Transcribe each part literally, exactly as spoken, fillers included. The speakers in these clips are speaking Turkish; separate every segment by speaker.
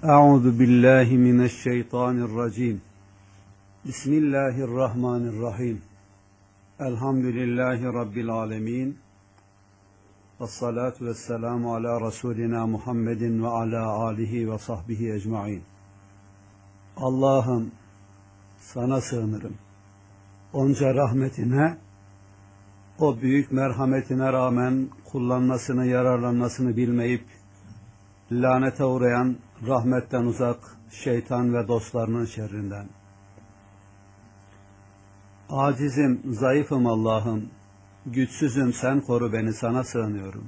Speaker 1: Euzu billahi mineşşeytanirracim. Bismillahirrahmanirrahim. Elhamdülillahi rabbil alamin. Ves salatu vesselamu ala rasulina Muhammedin ve ala alihi ve sahbihi ecmaîn. Allah'ım sana sığınırım. Onca rahmetine, o büyük merhametine rağmen kullanmasını, yararlanmasını bilmeyip lanete uğrayan, rahmetten uzak şeytan ve dostlarının şerrinden. Acizim, zayıfım Allah'ım, güçsüzüm, sen koru beni, sana sığınıyorum.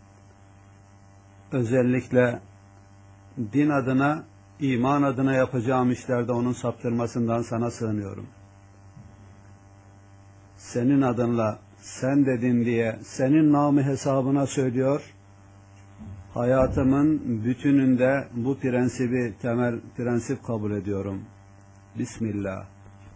Speaker 1: Özellikle din adına, iman adına yapacağım işlerde onun saptırmasından sana sığınıyorum. Senin adınla, sen dedin diye, senin namı hesabına söylüyor, hayatımın bütününde bu prensibi temel prensip kabul ediyorum. Bismillah.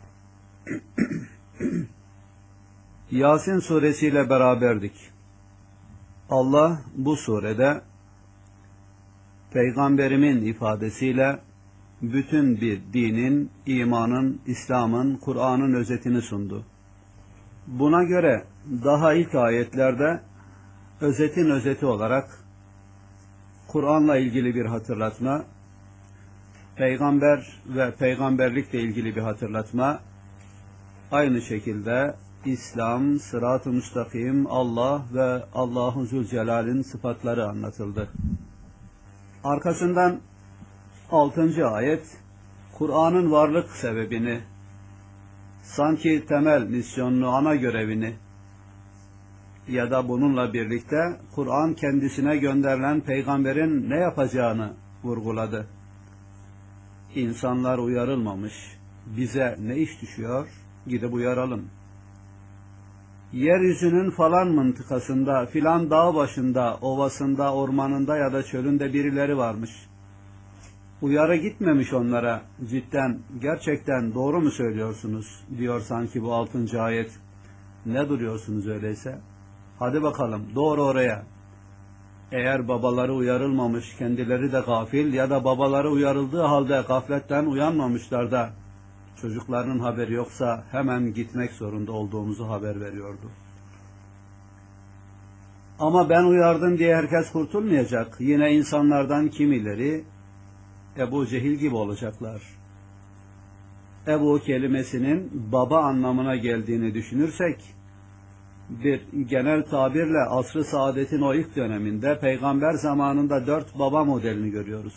Speaker 1: Yasin suresiyle beraberdik. Allah bu surede Peygamberimin ifadesiyle bütün bir dinin, imanın, İslam'ın, Kur'an'ın özetini sundu. Buna göre daha ilk ayetlerde özetin özeti olarak Kur'an'la ilgili bir hatırlatma, peygamber ve peygamberlikle ilgili bir hatırlatma, aynı şekilde İslam, sırat-ı müstakim, Allah ve Allah-u Zülcelal'in sıfatları anlatıldı. Arkasından altıncı ayet, Kur'an'ın varlık sebebini, sanki temel misyonunu, ana görevini ya da bununla birlikte Kur'an kendisine gönderilen peygamberin ne yapacağını vurguladı. İnsanlar uyarılmamış, bize ne iş düşüyor? Gidip uyaralım. Yeryüzünün falan mıntıkasında, filan dağ başında, ovasında, ormanında ya da çölünde birileri varmış. Uyarı gitmemiş onlara, cidden, gerçekten doğru mu söylüyorsunuz? Diyor sanki bu altıncı ayet. Ne duruyorsunuz öyleyse? Hadi bakalım, doğru oraya. Eğer babaları uyarılmamış, kendileri de gafil ya da babaları uyarıldığı halde gafletten uyanmamışlar da çocuklarının haberi yoksa hemen gitmek zorunda olduğumuzu haber veriyordu. Ama ben uyardım diye herkes kurtulmayacak. Yine insanlardan kimileri Ebu Cehil gibi olacaklar. Ebu kelimesinin baba anlamına geldiğini düşünürsek, bir genel tabirle asr-ı saadetin o ilk döneminde peygamber zamanında dört baba modelini görüyoruz.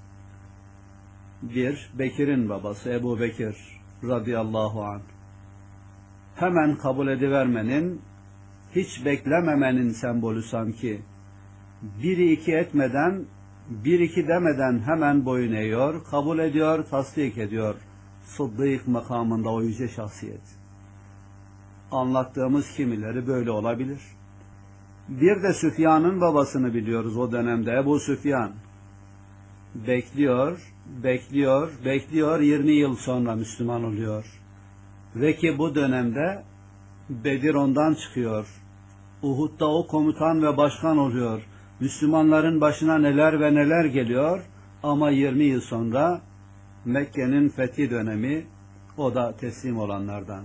Speaker 1: Bir, Bekir'in babası Ebu Bekir radıyallahu anh. Hemen kabul edivermenin, hiç beklememenin sembolü sanki. Biri iki etmeden, bir iki demeden hemen boyun eğiyor, kabul ediyor, tasdik ediyor. Sıddık makamında o yüce şahsiyet. Anlattığımız kimileri böyle olabilir. Bir de Süfyan'ın babasını biliyoruz o dönemde, Ebu Süfyan. Bekliyor, bekliyor, bekliyor, yirmi yıl sonra Müslüman oluyor. Ve ki bu dönemde Bedir ondan çıkıyor. Uhud'da o komutan ve başkan oluyor. Müslümanların başına neler ve neler geliyor ama yirmi yıl sonra Mekke'nin fethi dönemi, o da teslim olanlardan.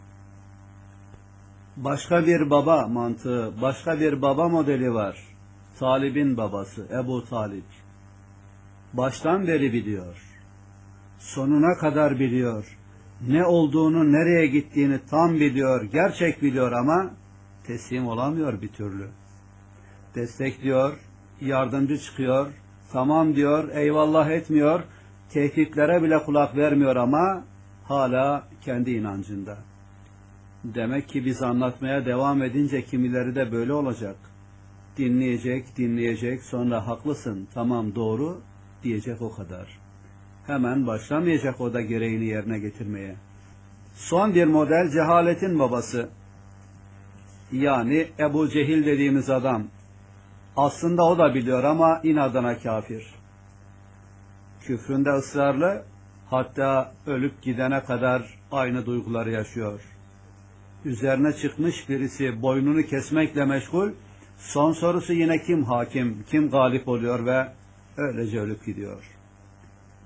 Speaker 1: Başka bir baba mantığı, başka bir baba modeli var. Talib'in babası Ebu Talib. Baştan beri biliyor. Sonuna kadar biliyor. Ne olduğunu, nereye gittiğini tam biliyor, gerçek biliyor ama teslim olamıyor bir türlü. Destekliyor, yardımcı çıkıyor, tamam diyor, eyvallah etmiyor, tehditlere bile kulak vermiyor ama hala kendi inancında. Demek ki biz anlatmaya devam edince kimileri de böyle olacak. Dinleyecek, dinleyecek, sonra haklısın, tamam doğru diyecek o kadar. Hemen başlamayacak o da gereğini yerine getirmeye. Son bir model cehaletin babası. Yani Ebu Cehil dediğimiz adam. Aslında o da biliyor ama inadına kafir. Küfründe ısrarlı, hatta ölüp gidene kadar aynı duyguları yaşıyor. Üzerine çıkmış birisi boynunu kesmekle meşgul, son sorusu yine kim hakim, kim galip oluyor ve öylece ölüp gidiyor.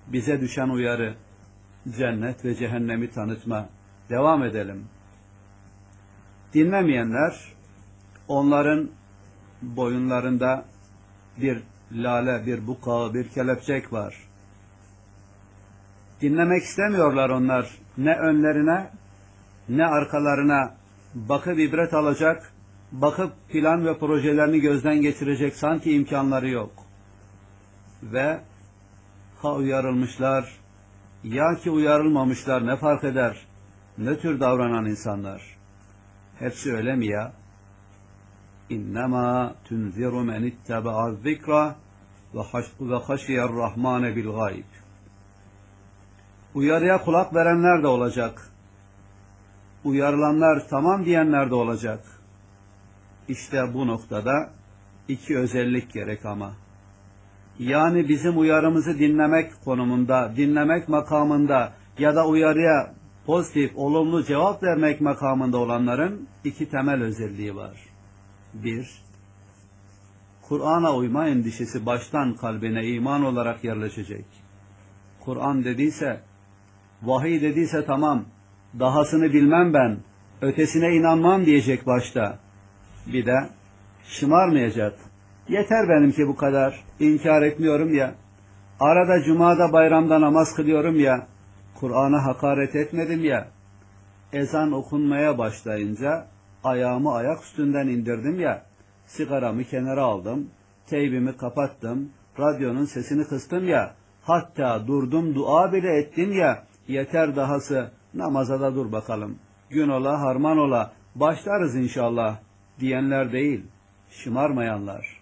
Speaker 1: bize düşen uyarı, cennet ve cehennemi tanıtma. Devam edelim. Dinlemeyenler, onların boyunlarında bir lale, bir bukağı, bir kelepçek var. Dinlemek istemiyorlar onlar. Ne önlerine, ne arkalarına bakıp ibret alacak, bakıp plan ve projelerini gözden geçirecek sanki imkanları yok. Ve ha uyarılmışlar, ya ki uyarılmamışlar, ne fark eder? Ne tür davranan insanlar? Hepsi öyle mi ya? İnnemâ tunziru men itteba'a zikra ve haşiyer rahmane bil gayb. Uyarıya kulak verenler de olacak. Uyarılanlar tamam diyenler de olacak. İşte bu noktada iki özellik gerek ama. Yani bizim uyarımızı dinlemek konumunda, dinlemek makamında ya da uyarıya pozitif, olumlu cevap vermek makamında olanların iki temel özelliği var. Bir, Kur'an'a uyma endişesi baştan kalbine iman olarak yerleşecek. Kur'an dediyse, vahiy dediyse tamam, dahasını bilmem ben, ötesine inanmam diyecek başta. Bir de şımarmayacak. Yeter benimki bu kadar, inkar etmiyorum ya, arada cumada bayramda namaz kılıyorum ya, Kur'an'a hakaret etmedim ya, ezan okunmaya başlayınca ayağımı ayak üstünden indirdim ya, sigaramı kenara aldım, teybimi kapattım, radyonun sesini kıstım ya, hatta durdum dua bile ettim ya, yeter dahası, namaza da dur bakalım, gün ola harman ola, başlarız inşallah diyenler değil, şımarmayanlar.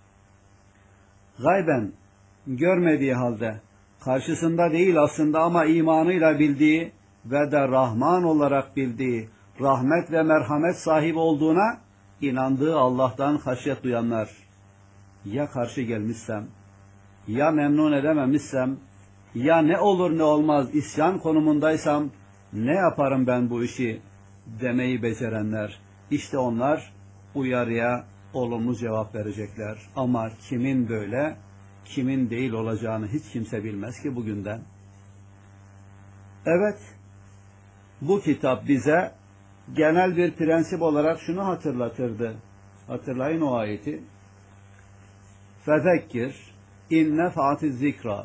Speaker 1: Gayben, görmediği halde, karşısında değil aslında ama imanıyla bildiği ve de Rahman olarak bildiği, rahmet ve merhamet sahibi olduğuna inandığı Allah'tan haşyet duyanlar. Ya karşı gelmişsem, ya memnun edememişsem, ya ne olur ne olmaz isyan konumundaysam, ne yaparım ben bu işi demeyi becerenler. İşte onlar uyarıya olumlu cevap verecekler. Ama kimin böyle, kimin değil olacağını hiç kimse bilmez ki bugünden. Evet, bu kitap bize genel bir prensip olarak şunu hatırlatırdı. Hatırlayın o ayeti. Fezekkir in nef'atiz zikra.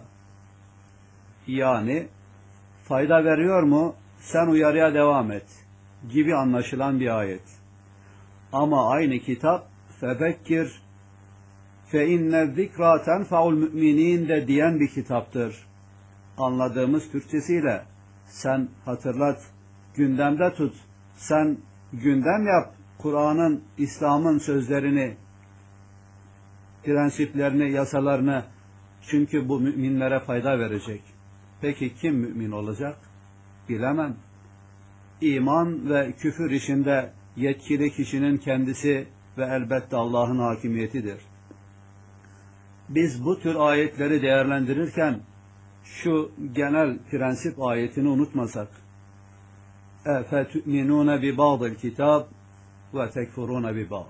Speaker 1: Yani fayda veriyor mu? Sen uyarıya devam et gibi anlaşılan bir ayet. Ama aynı kitap fezekkir fe inne zikra tenfa'ul müminin de diyen bir kitaptır. Anladığımız Türkçesiyle sen hatırlat, gündemde tut, sen gündem yap Kur'an'ın, İslam'ın sözlerini, prensiplerini, yasalarını, çünkü bu müminlere fayda verecek. Peki kim mümin olacak? Bilemem. İman ve küfür işinde yetkili kişinin kendisi ve elbette Allah'ın hakimiyetidir. Biz bu tür ayetleri değerlendirirken şu genel prensip ayetini unutmasak. اَفَتُؤْمِنُونَ بِبَعْضِ الْكِتَابِ وَتَكْفُرُونَ بِبَعْضِ.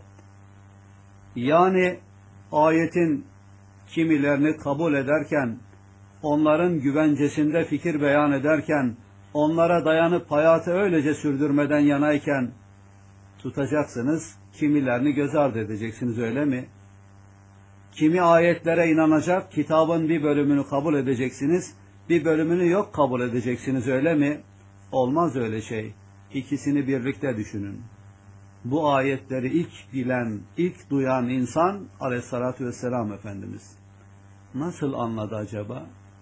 Speaker 1: Yani ayetin kimilerini kabul ederken, onların güvencesinde fikir beyan ederken, onlara dayanıp hayatı öylece sürdürmeden yanayken tutacaksınız, kimilerini göz ardı edeceksiniz, öyle mi? Kimi ayetlere inanacak, kitabın bir bölümünü kabul edeceksiniz, bir bölümünü yok kabul edeceksiniz, öyle mi? Olmaz öyle şey. İkisini birlikte düşünün. Bu ayetleri ilk bilen, ilk duyan insan Aleyhissalatü vesselam Efendimiz. Nasıl anladı acaba?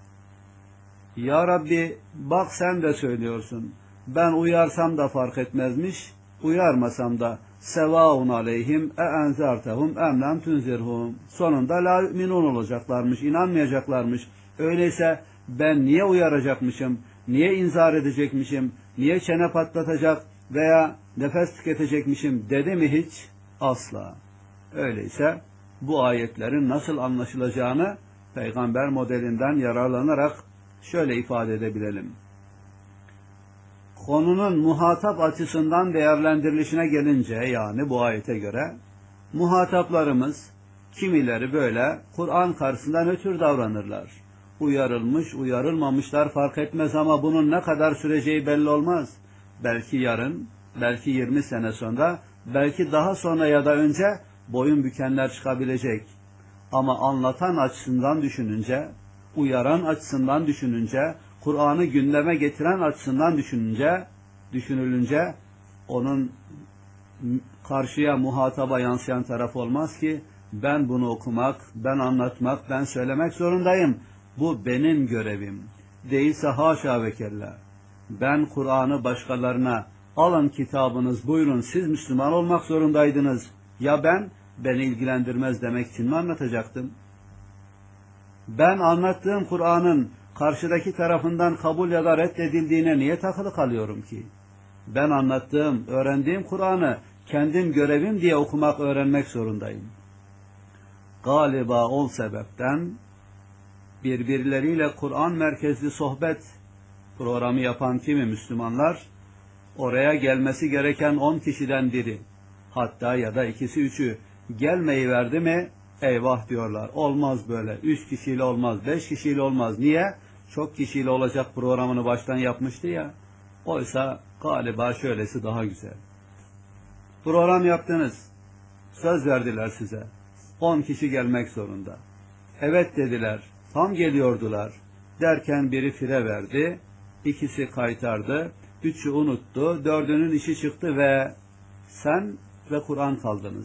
Speaker 1: Ya Rabbi bak sen de söylüyorsun. Ben uyarsam da fark etmezmiş, uyarmasam da sevaun aleyhim e enzertehum em lem tunzirhum. Sonunda la yu'minun olacaklarmış, inanmayacaklarmış. Öyleyse ben niye uyaracakmışım, niye inzar edecekmişim, niye çene patlatacak veya nefes tüketecekmişim dedi mi hiç? Asla. Öyleyse bu ayetlerin nasıl anlaşılacağını peygamber modelinden yararlanarak şöyle ifade edebilelim. Konunun muhatap açısından değerlendirilişine gelince, yani bu ayete göre, muhataplarımız kimileri böyle Kur'an karşısında nötr davranırlar. Uyarılmış, uyarılmamışlar fark etmez ama bunun ne kadar süreceği belli olmaz. Belki yarın, belki yirmi sene sonra, belki daha sonra ya da önce boyun bükenler çıkabilecek. Ama anlatan açısından düşününce, uyaran açısından düşününce, Kur'an'ı gündeme getiren açısından düşününce, düşünülünce onun karşıya muhataba yansıyan taraf olmaz ki ben bunu okumak, ben anlatmak, ben söylemek zorundayım. Bu benim görevim. Değilse haşa ve kella. Ben Kur'an'ı başkalarına alın kitabınız buyurun siz Müslüman olmak zorundaydınız. Ya ben beni ilgilendirmez demek için mi anlatacaktım? Ben anlattığım Kur'an'ın karşıdaki tarafından kabul ya da reddedildiğine niye takılı kalıyorum ki? Ben anlattığım, öğrendiğim Kur'an'ı kendim görevim diye okumak, öğrenmek zorundayım. Galiba o sebepten birbirleriyle Kur'an merkezli sohbet programı yapan kimi Müslümanlar, oraya gelmesi gereken on kişiden biri, hatta ya da ikisi üçü gelmeyi verdi mi, eyvah diyorlar. Olmaz böyle. Üç kişiyle olmaz, beş kişiyle olmaz. Niye? Çok kişiyle olacak programını baştan yapmıştı ya. Oysa galiba şöylesi daha güzel. Program yaptınız. Söz verdiler size. On kişi gelmek zorunda. Evet dediler. Tam geliyordular. Derken biri fire verdi. İkisi kaytardı. Üçü unuttu. Dördünün işi çıktı ve sen ve Kur'an kaldınız.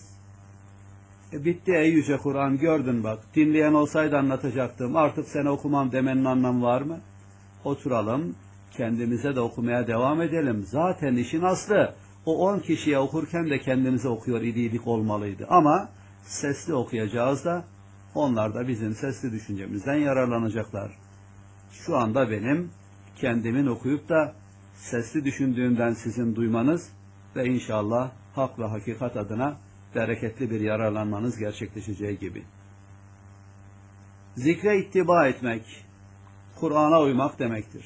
Speaker 1: E bitti ey yüce Kur'an, gördün bak. Dinleyen olsaydı anlatacaktım. Artık seni okumam demenin anlamı var mı? Oturalım. Kendimize de okumaya devam edelim. Zaten işin aslı o on kişiye okurken de kendimize okuyor idiydik olmalıydı. Ama sesli okuyacağız da onlar da bizim sesli düşüncemizden yararlanacaklar. Şu anda benim kendimin okuyup da sesli düşündüğümden sizin duymanız ve inşallah hak ve hakikat adına bereketli bir yararlanmanız gerçekleşeceği gibi. Zikre ittiba etmek, Kur'an'a uymak demektir.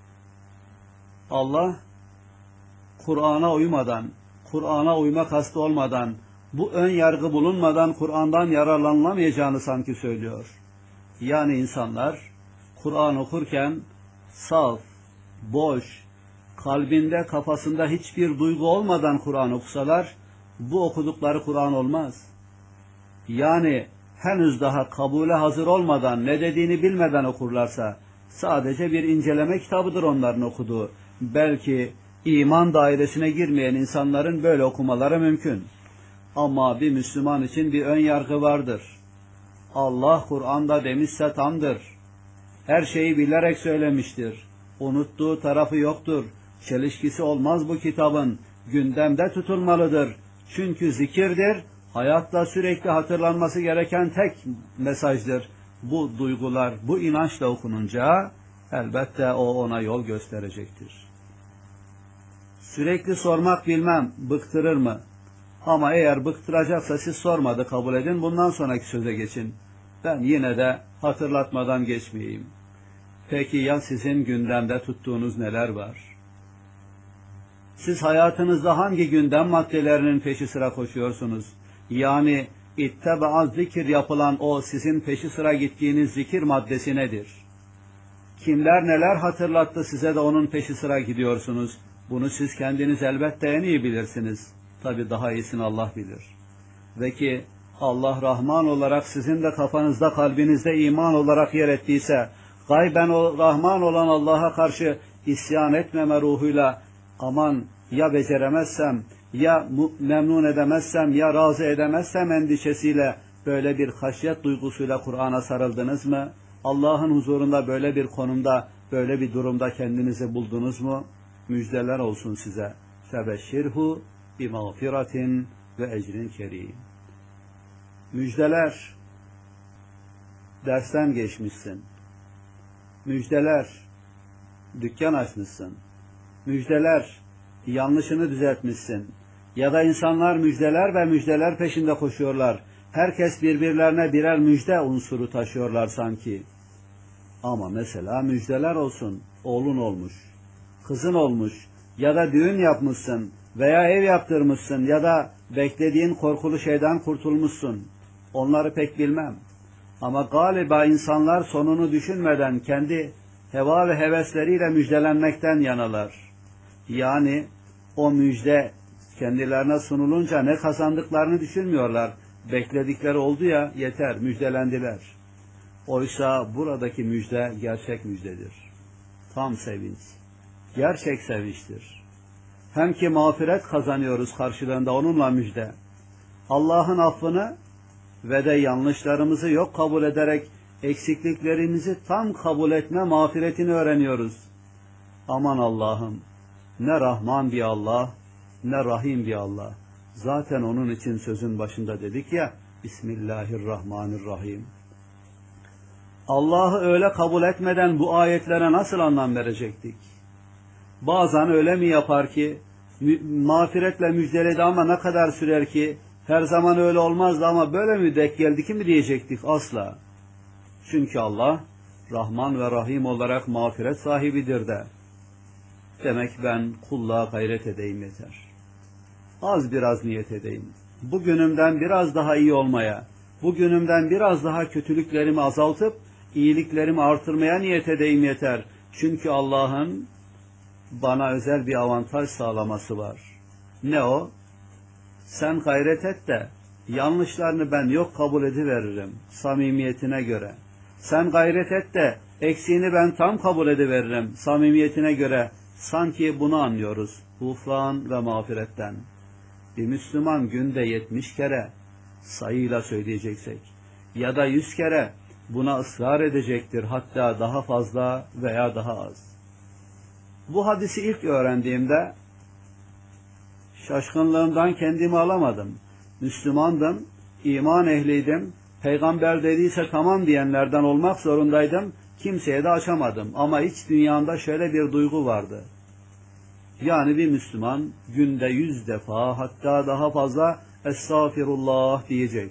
Speaker 1: Allah, Kur'an'a uymadan, Kur'an'a uyma kastı olmadan, bu ön yargı bulunmadan Kur'an'dan yararlanılamayacağını sanki söylüyor. Yani insanlar Kur'an okurken saf, boş, kalbinde, kafasında hiçbir duygu olmadan Kur'an okusalar, bu okudukları Kur'an olmaz. Yani henüz daha kabule hazır olmadan, ne dediğini bilmeden okurlarsa, sadece bir inceleme kitabıdır onların okuduğu. Belki iman dairesine girmeyen insanların böyle okumaları mümkün. Ama bir Müslüman için bir ön yargı vardır. Allah Kur'an'da demişse tamdır. Her şeyi bilerek söylemiştir. Unuttuğu tarafı yoktur. Çelişkisi olmaz bu kitabın. Gündemde tutulmalıdır. Çünkü zikirdir. Hayatta sürekli hatırlanması gereken tek mesajdır. Bu duygular, bu inançla okununca elbette o ona yol gösterecektir. Sürekli sormak bilmem, bıktırır mı? Ama eğer bıktıracaksa siz sormadı kabul edin, bundan sonraki söze geçin. Ben yine de hatırlatmadan geçmeyeyim. Peki ya sizin gündemde tuttuğunuz neler var? Siz hayatınızda hangi gündem maddelerinin peşi sıra koşuyorsunuz? Yani itteba zikir yapılan o sizin peşi sıra gittiğiniz zikir maddesi nedir? Kimler neler hatırlattı size de onun peşi sıra gidiyorsunuz? Bunu siz kendiniz elbette en iyi bilirsiniz. Tabi daha iyisini Allah bilir. Ve ki Allah Rahman olarak sizin de kafanızda, kalbinizde iman olarak yer ettiyse, gayben o Rahman olan Allah'a karşı isyan etmeme ruhuyla, aman ya beceremezsem, ya memnun edemezsem, ya razı edemezsem endişesiyle böyle bir haşyet duygusuyla Kur'an'a sarıldınız mı? Allah'ın huzurunda böyle bir konumda, böyle bir durumda kendinizi buldunuz mu? Müjdeler olsun size. Febeşşirhu bimağfiratin ve ecrin kerim. Müjdeler, dersten geçmişsin. Müjdeler, dükkan açmışsın. Müjdeler, yanlışını düzeltmişsin. Ya da insanlar müjdeler ve müjdeler peşinde koşuyorlar. Herkes birbirlerine birer müjde unsuru taşıyorlar sanki. Ama mesela müjdeler olsun. Oğlun olmuş, kızın olmuş ya da düğün yapmışsın veya ev yaptırmışsın ya da beklediğin korkulu şeyden kurtulmuşsun. Onları pek bilmem. Ama galiba insanlar sonunu düşünmeden kendi heva ve hevesleriyle müjdelenmekten yanalar. Yani o müjde kendilerine sunulunca ne kazandıklarını düşünmüyorlar. Bekledikleri oldu ya, yeter, müjdelendiler. Oysa buradaki müjde gerçek müjdedir. Tam sevinç, gerçek sevinçtir. Hem ki mağfiret kazanıyoruz karşılığında onunla müjde. Allah'ın affını ve de yanlışlarımızı yok kabul ederek eksikliklerimizi tam kabul etme mağfiretini öğreniyoruz. Aman Allah'ım, ne Rahman bir Allah, ne Rahim bir Allah. Zaten onun için sözün başında dedik ya, Bismillahirrahmanirrahim. Allah'ı öyle kabul etmeden bu ayetlere nasıl anlam verecektik? Bazen öyle mi yapar ki, mağfiretle müjdeledi ama ne kadar sürer ki, her zaman öyle olmazdı ama böyle mi denk geldi ki mi diyecektik? Asla. Çünkü Allah, Rahman ve Rahim olarak mağfiret sahibidir de. Demek ben kulluğa gayret edeyim yeter. Az biraz niyet edeyim. Bugünümden biraz daha iyi olmaya, bugünümden biraz daha kötülüklerimi azaltıp, iyiliklerimi artırmaya niyet edeyim yeter. Çünkü Allah'ın bana özel bir avantaj sağlaması var. Ne o? Sen gayret et de yanlışlarını ben yok kabul ediveririm samimiyetine göre. Sen gayret et de eksiğini ben tam kabul ediveririm samimiyetine göre. Sanki bunu anlıyoruz gufran ve mağfiretten. Bir Müslüman günde yetmiş kere sayıyla söyleyeceksek ya da yüz kere buna ısrar edecektir, hatta daha fazla veya daha az. Bu hadisi ilk öğrendiğimde şaşkınlığımdan kendimi alamadım. Müslümandım, iman ehliydim, peygamber dediyse tamam diyenlerden olmak zorundaydım, kimseye de açamadım. Ama iç dünyamda şöyle bir duygu vardı. Yani bir Müslüman günde yüz defa, hatta daha fazla estağfirullah diyecek.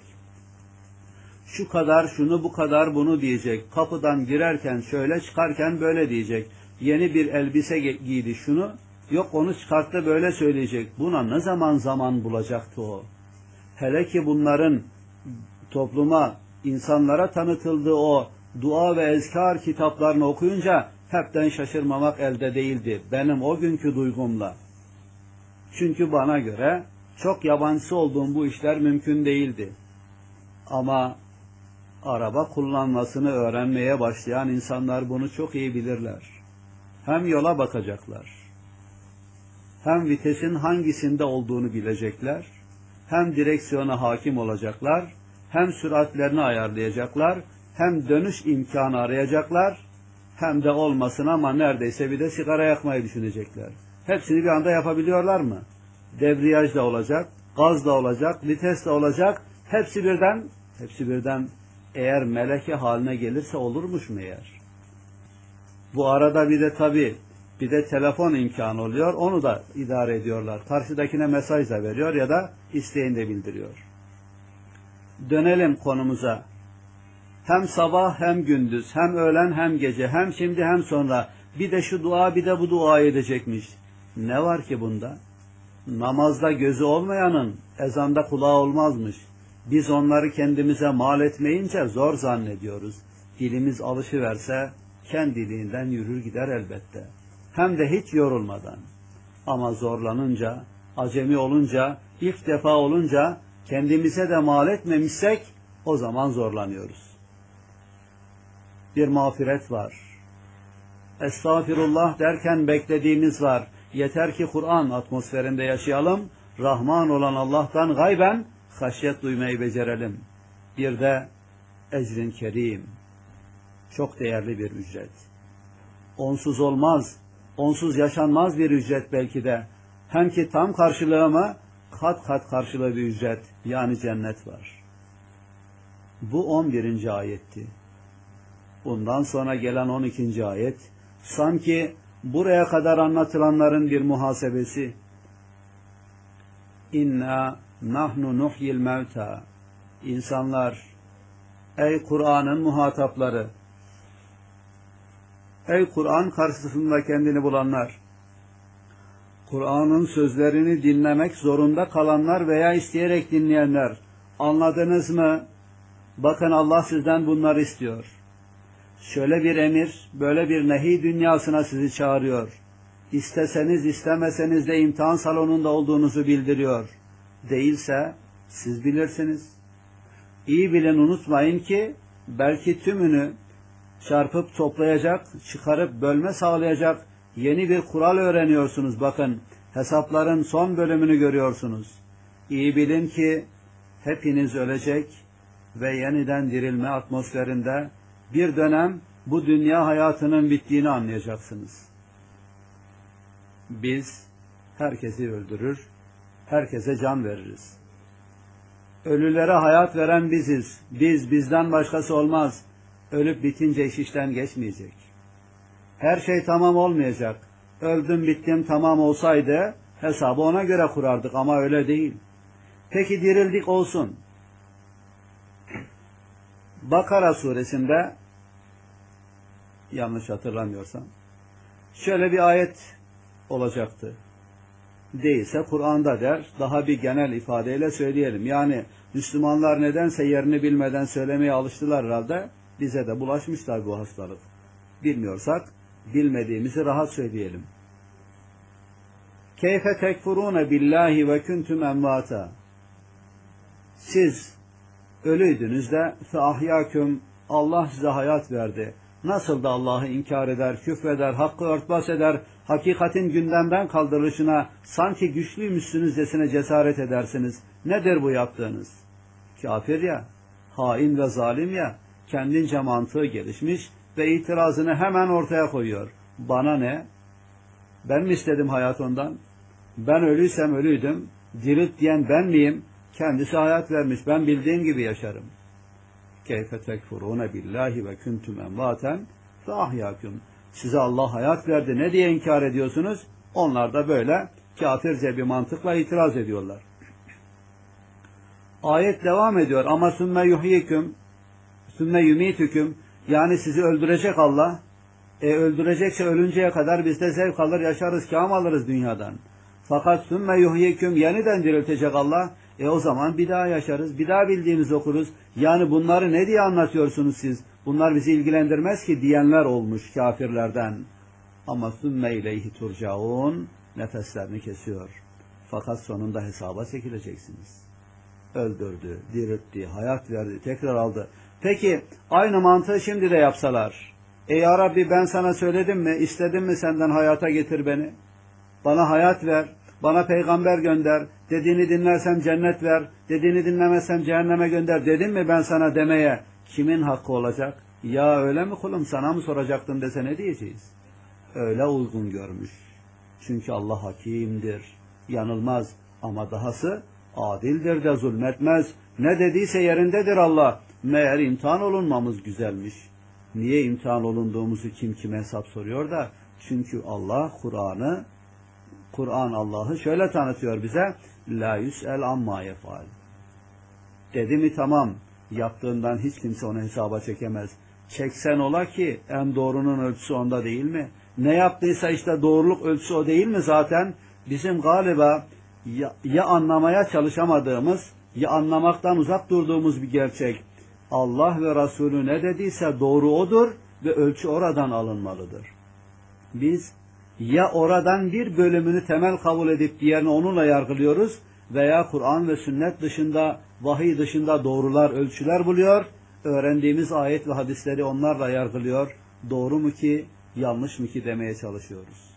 Speaker 1: Şu kadar, şunu bu kadar, bunu diyecek. Kapıdan girerken şöyle, çıkarken böyle diyecek. Yeni bir elbise giydi, şunu, yok onu çıkarttı böyle söyleyecek. Buna ne zaman zaman bulacaktı o? Hele ki bunların topluma, insanlara tanıtıldığı o dua ve ezkar kitaplarını okuyunca hepten şaşırmamak elde değildi. Benim o günkü duygumla. Çünkü bana göre çok yabancısı olduğum bu işler mümkün değildi. Ama araba kullanmasını öğrenmeye başlayan insanlar bunu çok iyi bilirler. Hem yola bakacaklar, hem vitesin hangisinde olduğunu bilecekler, hem direksiyona hakim olacaklar, hem süratlerini ayarlayacaklar, hem dönüş imkanı arayacaklar, hem de olmasın ama neredeyse bir de sigara yakmayı düşünecekler. Hepsini bir anda yapabiliyorlar mı? Debriyaj da olacak, gaz da olacak, vites de olacak, hepsi birden, hepsi birden eğer meleke haline gelirse olurmuş meğer. Bu arada bir de tabii bir de telefon imkanı oluyor, onu da idare ediyorlar. Karşıdakine mesaj da veriyor ya da isteğini de bildiriyor. Dönelim konumuza. Hem sabah hem gündüz, hem öğlen hem gece, hem şimdi hem sonra bir de şu dua bir de bu dua edecekmiş. Ne var ki bunda? Namazda gözü olmayanın ezanda kulağı olmazmış. Biz onları kendimize mal etmeyince zor zannediyoruz. Dilimiz alışıverse kendiliğinden yürür gider elbette. Hem de hiç yorulmadan. Ama zorlanınca, acemi olunca, ilk defa olunca kendimize de mal etmemişsek o zaman zorlanıyoruz. Bir mağfiret var. Estağfirullah derken beklediğimiz var. Yeter ki Kur'an atmosferinde yaşayalım. Rahman olan Allah'tan gayben haşyet duymayı becerelim. Bir de ecrin kerim. Çok değerli bir ücret. Onsuz olmaz, onsuz yaşanmaz bir ücret belki de. Hem ki tam karşılığı ama kat kat karşılığı bir ücret. Yani cennet var. Bu on birinci ayetti. Bundan sonra gelen on ikinci ayet, sanki buraya kadar anlatılanların bir muhasebesi. İnna nahnu nuhyil mevta. İnsanlar, ey Kur'an'ın muhatapları, ey Kur'an karşısında kendini bulanlar, Kur'an'ın sözlerini dinlemek zorunda kalanlar veya isteyerek dinleyenler, anladınız mı? Bakın Allah sizden bunları istiyor. Şöyle bir emir, böyle bir nehi dünyasına sizi çağırıyor. İsteseniz istemeseniz de imtihan salonunda olduğunuzu bildiriyor. Değilse siz bilirsiniz. İyi bilin, unutmayın ki belki tümünü çarpıp toplayacak, çıkarıp bölme sağlayacak yeni bir kural öğreniyorsunuz. Bakın, hesapların son bölümünü görüyorsunuz. İyi bilin ki hepiniz ölecek ve yeniden dirilme atmosferinde bir dönem bu dünya hayatının bittiğini anlayacaksınız. Biz herkesi öldürür, herkese can veririz. Ölülere hayat veren biziz. Biz, bizden başkası olmaz. Ölüp bitince iş işten geçmeyecek. Her şey tamam olmayacak. Öldüm bittim tamam olsaydı hesabı ona göre kurardık ama öyle değil. Peki dirildik olsun. Bakara suresinde, yanlış hatırlamıyorsam, şöyle bir ayet olacaktı. Değilse Kur'an'da der, daha bir genel ifadeyle söyleyelim. Yani Müslümanlar nedense yerini bilmeden söylemeye alıştılar herhalde, bize de bulaşmışlar bu hastalık. Bilmiyorsak bilmediğimizi rahat söyleyelim. Keyfe tekfurune billahi ve kuntum emvata. Siz ölüydünüz de fe ahyaküm, Allah size hayat verdi. Nasıl da Allah'ı inkar eder, küfreder, hakkı örtbas eder, hakikatin gündemden kaldırılışına sanki güçlüymüşsünüzcesine cesaret edersiniz. Nedir bu yaptığınız? Kafir ya, hain ve zalim ya, kendince mantığı gelişmiş ve itirazını hemen ortaya koyuyor. Bana ne? Ben mi istedim hayat ondan? Ben ölüysem ölüydüm, dirilt diyen ben miyim? Kendisi hayat vermiş, ben bildiğim gibi yaşarım. Keyfe tekfurune billahi ve kuntum emvaten fe ahyaküm. Size Allah hayat verdi, ne diye inkar ediyorsunuz? Onlar da böyle kafirce bir mantıkla itiraz ediyorlar. Ayet devam ediyor. Ama sümme yuhyiküm, sümme yumitüküm, yani sizi öldürecek Allah. E öldürecekse ölünceye kadar biz de zevk alır, yaşarız, kâm alırız dünyadan. Fakat sümme yuhyiküm, yeniden diriltecek Allah. E o zaman bir daha yaşarız, bir daha bildiğimizi okuruz. Yani bunları ne diye anlatıyorsunuz siz? Bunlar bizi ilgilendirmez ki diyenler olmuş kafirlerden. Ama sümme ileyhi turcaun, nefeslerini kesiyor. Fakat sonunda hesaba çekileceksiniz. Öldürdü, diriltti, hayat verdi, tekrar aldı. Peki aynı mantığı şimdi de yapsalar. Ey ya Rabbi, ben sana söyledim mi, istedim mi senden hayata getir beni? Bana hayat ver, bana peygamber gönder, dediğini dinlersem cennet ver, dediğini dinlemezsem cehenneme gönder dedim mi ben sana demeye kimin hakkı olacak? Ya öyle mi kulum, sana mı soracaktım dese ne diyeceğiz? Öyle uygun görmüş. Çünkü Allah hakimdir, yanılmaz ama dahası adildir de zulmetmez. Ne dediyse yerindedir Allah. Meğer imtihan olunmamız güzelmiş. Niye imtihan olunduğumuzu kim kime hesap soruyor da? Çünkü Allah Kur'an'ı, Kur'an Allah'ı şöyle tanıtıyor bize. La yüs'el amma yefal. Dedi mi tamam. Yaptığından hiç kimse onu hesaba çekemez. Çeksen ola ki en doğrunun ölçüsü onda değil mi? Ne yaptıysa işte doğruluk ölçüsü o değil mi zaten? Bizim galiba ya, ya anlamaya çalışamadığımız, ya anlamaktan uzak durduğumuz bir gerçek. Allah ve Resulü ne dediyse doğru odur ve ölçü oradan alınmalıdır. Biz ya oradan bir bölümünü temel kabul edip diğerini onunla yargılıyoruz veya Kur'an ve sünnet dışında, vahiy dışında doğrular, ölçüler buluyor, öğrendiğimiz ayet ve hadisleri onlarla yargılıyor, doğru mu ki, yanlış mı ki demeye çalışıyoruz.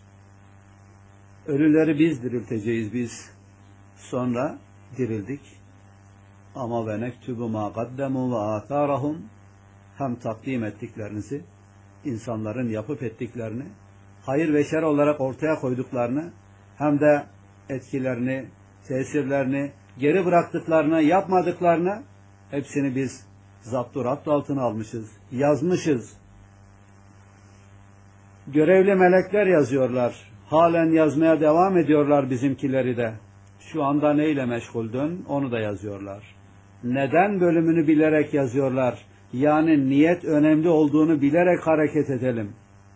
Speaker 1: Ölüleri biz dirilteceğiz biz. Sonra dirildik. Ama ve nektubu ma qaddemu ve atharahum, hem takdim ettiklerinizi, insanların yapıp ettiklerini, hayır ve şer olarak ortaya koyduklarını, hem de etkilerini, tesirlerini, geri bıraktıklarını, yapmadıklarını, hepsini biz zaptu rapt altına almışız, yazmışız. Görevli melekler yazıyorlar, halen yazmaya devam ediyorlar bizimkileri de. Şu anda neyle meşguldün, onu da yazıyorlar. Neden bölümünü bilerek yazıyorlar? Yani niyet önemli olduğunu bilerek hareket edelim.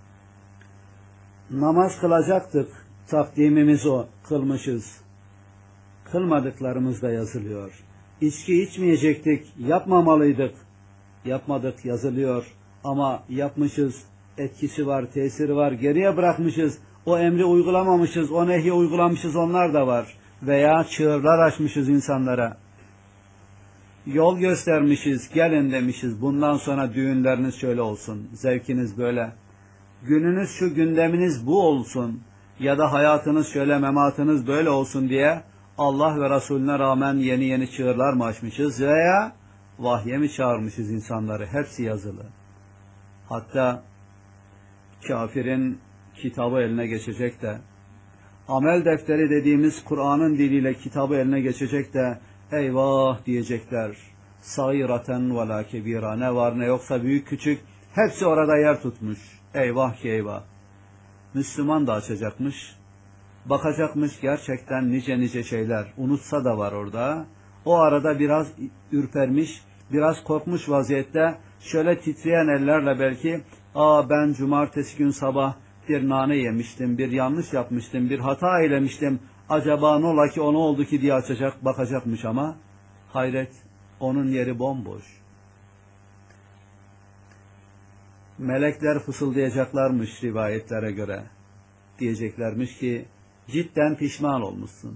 Speaker 1: Namaz kılacaktık, takdimimiz o, kılmışız. Kılmadıklarımız da yazılıyor. İçki içmeyecektik, yapmamalıydık. yapmadık yazılıyor ama yapmışız, etkisi var, tesiri var, geriye bırakmışız, o emri uygulamamışız, o nehyi uygulamışız, onlar da var. Veya çığırlar açmışız insanlara. Yol göstermişiz, gelin demişiz, bundan sonra düğünleriniz şöyle olsun, zevkiniz böyle, gününüz şu, gündeminiz bu olsun ya da hayatınız şöyle, mematınız böyle olsun diye Allah ve Resulüne rağmen yeni yeni çığırlar mı açmışız veya vahye mi çağırmışız insanları? Hepsi yazılı. Hatta kafirin kitabı eline geçecek de, amel defteri dediğimiz Kur'an'ın diliyle kitabı eline geçecek de, eyvah diyecekler. Sagiraten ve la kebira, ne var ne yoksa büyük küçük hepsi orada yer tutmuş. Eyvah ki eyvah. Müslüman da açacakmış. Bakacakmış gerçekten nice nice şeyler. Unutsa da var orada. O arada biraz ürpermiş, biraz korkmuş vaziyette şöyle titreyen ellerle belki, aa ben cumartesi gün sabah bir nane yemiştim, bir yanlış yapmıştım, bir hata eylemiştim. Acaba ne ola ki, o ne oldu ki diye açacak, bakacakmış ama hayret, onun yeri bomboş. Melekler fısıldayacaklarmış rivayetlere göre. Diyeceklermiş ki cidden pişman olmuşsun.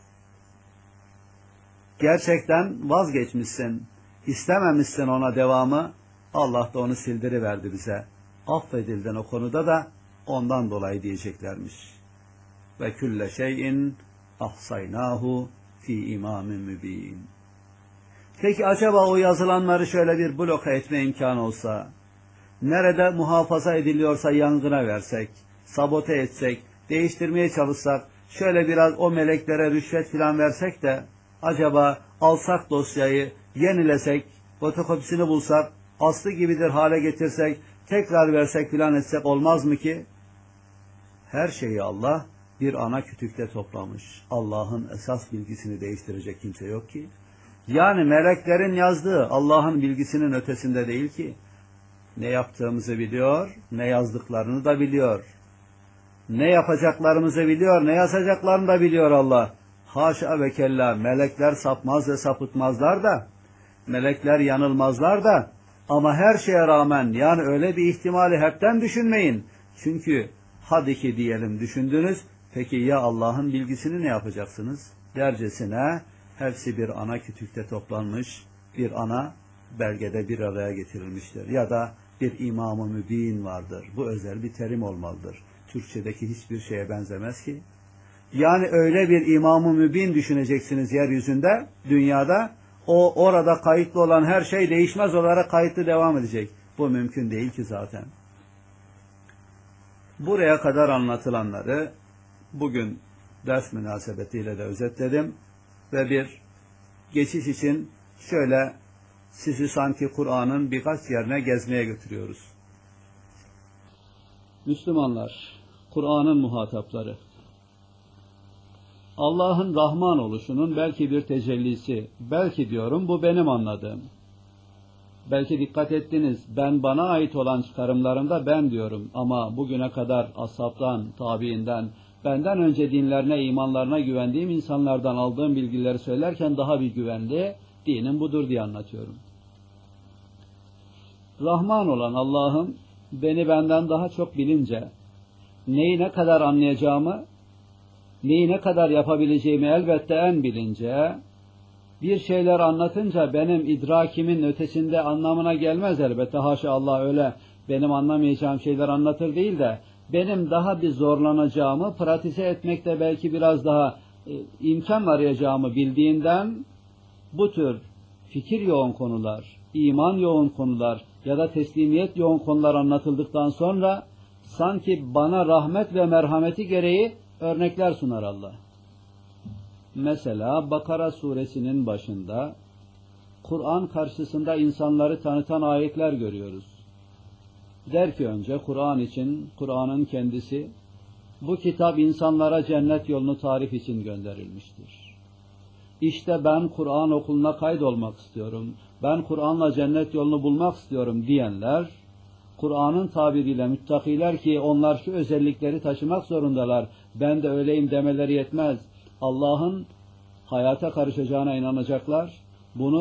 Speaker 1: Gerçekten vazgeçmişsin, istememişsin ona devamı. Allah da onu sildiriverdi bize. Affedildin o konuda da ondan dolayı diyeceklermiş. Ve külle şeyin ahsaynahu fi imamin mübin. Peki acaba o yazılanları şöyle bir bloka etme imkanı olsa, nerede muhafaza ediliyorsa yangına versek, sabote etsek, değiştirmeye çalışsak, şöyle biraz o meleklere rüşvet filan versek de, acaba alsak dosyayı, yenilesek, fotokopisini bulsak, aslı gibidir hale getirsek, tekrar versek filan etsek olmaz mı ki? Her şeyi Allah bir ana kütükte toplamış. Allah'ın esas bilgisini değiştirecek kimse yok ki. Yani meleklerin yazdığı Allah'ın bilgisinin ötesinde değil ki. Ne yaptığımızı biliyor, ne yazdıklarını da biliyor. Ne yapacaklarımızı biliyor, ne yazacaklarını da biliyor Allah. Haşa ve kella, melekler sapmaz ve sapıtmazlar da, melekler yanılmazlar da, ama her şeye rağmen, yani öyle bir ihtimali hepten düşünmeyin. Çünkü hadi ki diyelim düşündünüz, peki ya Allah'ın bilgisini ne yapacaksınız? Dercesine hepsi bir ana kütükte toplanmış, bir ana belgede bir araya getirilmiştir. Ya da bir imam-ı mübin vardır. Bu özel bir terim olmalıdır. Türkçedeki hiçbir şeye benzemez ki. Yani öyle bir imam-ı mübin düşüneceksiniz yeryüzünde, dünyada, o orada kayıtlı olan her şey değişmez olarak kayıtlı devam edecek. Bu mümkün değil ki zaten. Buraya kadar anlatılanları bugün ders münasebetiyle de özetledim ve bir geçiş için şöyle sizi sanki Kur'an'ın birkaç yerine gezmeye götürüyoruz. Müslümanlar, Kur'an'ın muhatapları, Allah'ın Rahman oluşunun belki bir tecellisi, belki diyorum bu benim anladığım. Belki dikkat ettiniz, ben bana ait olan çıkarımlarımda ben diyorum ama bugüne kadar ashabtan, tabiinden, benden önce dinlerine, imanlarına güvendiğim insanlardan aldığım bilgileri söylerken daha bir güvenli, dinim budur diye anlatıyorum. Rahman olan Allah'ım beni benden daha çok bilince, neyi ne kadar anlayacağımı, neyi ne kadar yapabileceğimi elbette en bilince, bir şeyler anlatınca benim idrakimin ötesinde anlamına gelmez elbette. Haşa Allah öyle benim anlamayacağım şeyler anlatır değil de, benim daha bir zorlanacağımı, pratize etmekte belki biraz daha e, imkan arayacağımı bildiğinden, bu tür fikir yoğun konular, iman yoğun konular ya da teslimiyet yoğun konular anlatıldıktan sonra, sanki bana rahmet ve merhameti gereği örnekler sunar Allah. Mesela Bakara suresinin başında Kur'an karşısında insanları tanıtan ayetler görüyoruz. Der ki önce Kur'an için, Kur'an'ın kendisi, bu kitap insanlara cennet yolunu tarif için gönderilmiştir. İşte ben Kur'an okuluna kaydolmak istiyorum, ben Kur'an'la cennet yolunu bulmak istiyorum diyenler, Kur'an'ın tabiriyle müttakiler ki onlar şu özellikleri taşımak zorundalar, ben de öyleyim demeleri yetmez. Allah'ın hayata karışacağına inanacaklar, bunu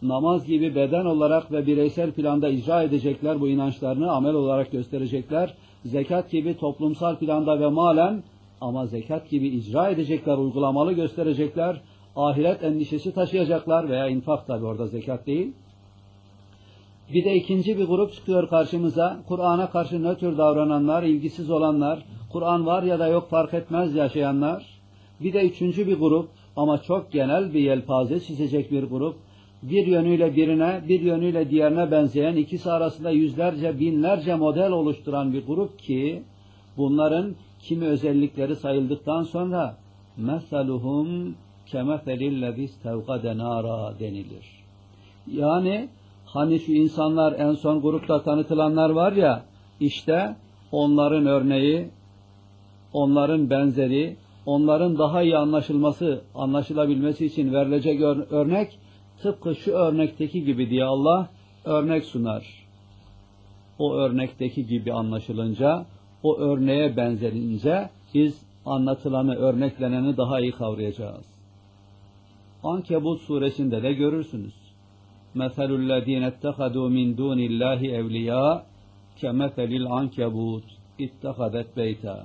Speaker 1: namaz gibi beden olarak ve bireysel planda icra edecekler bu inançlarını, amel olarak gösterecekler. Zekat gibi toplumsal planda ve malen, ama zekat gibi icra edecekler, uygulamalı gösterecekler. Ahiret endişesi taşıyacaklar veya infak, tabi orada zekat değil. Bir de ikinci bir grup çıkıyor karşımıza. Kur'an'a karşı nötr davrananlar, ilgisiz olanlar, Kur'an var ya da yok fark etmez yaşayanlar. Bir de üçüncü bir grup, ama çok genel bir yelpaze çizecek bir grup. Bir yönüyle birine, bir yönüyle diğerine benzeyen, ikisi arasında yüzlerce, binlerce model oluşturan bir grup ki, bunların kimi özellikleri sayıldıktan sonra mesaluhum kemeselillezî istevgade nâra denilir. Yani hani şu insanlar, en son grupta tanıtılanlar var ya, işte onların örneği, onların benzeri, onların daha iyi anlaşılması, anlaşılabilmesi için verilecek örnek, tıpkı şu örnekteki gibi diye Allah örnek sunar. O örnekteki gibi anlaşılınca, o örneğe benzenince biz anlatılanı, örnekleneni daha iyi kavrayacağız. Ankebut suresinde de görürsünüz. مَثَلُ الَّذ۪ينَ اتَّخَذُوا مِنْ دُونِ اللّٰهِ اَوْلِيَاءَ كَمَثَلِ الْعَنْكَبُوتِ اتَّخَذَتْ بَيْتًا.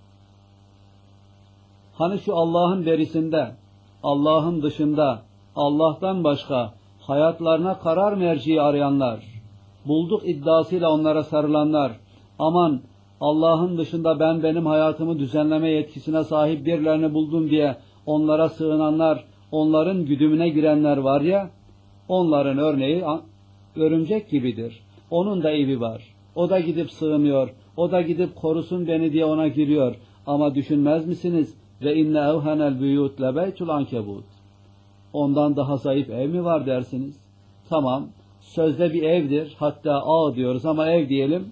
Speaker 1: Hani şu Allah'ın berisinde, Allah'ın dışında, Allah'tan başka hayatlarına karar merci arayanlar, bulduk iddiasıyla onlara sarılanlar, aman Allah'ın dışında ben benim hayatımı düzenleme yetkisine sahip birilerini buldum diye onlara sığınanlar, onların güdümüne girenler var ya, onların örneği örümcek gibidir. Onun da evi var. O da gidip sığınıyor. O da gidip korusun beni diye ona giriyor. Ama düşünmez misiniz? Ve inne evhenel büyut lebeytul ankebut. Ondan daha zayıf ev mi var dersiniz? Tamam, sözde bir evdir. Hatta ağ diyoruz ama ev diyelim.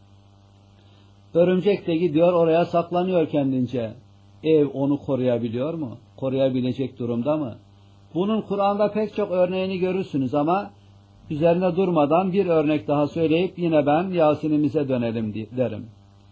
Speaker 1: Örümcek de gidiyor oraya saklanıyor kendince. Ev onu koruyabiliyor mu? Koruyabilecek durumda mı? Bunun Kur'an'da pek çok örneğini görürsünüz ama üzerine durmadan bir örnek daha söyleyip yine ben Yasin'imize dönelim derim.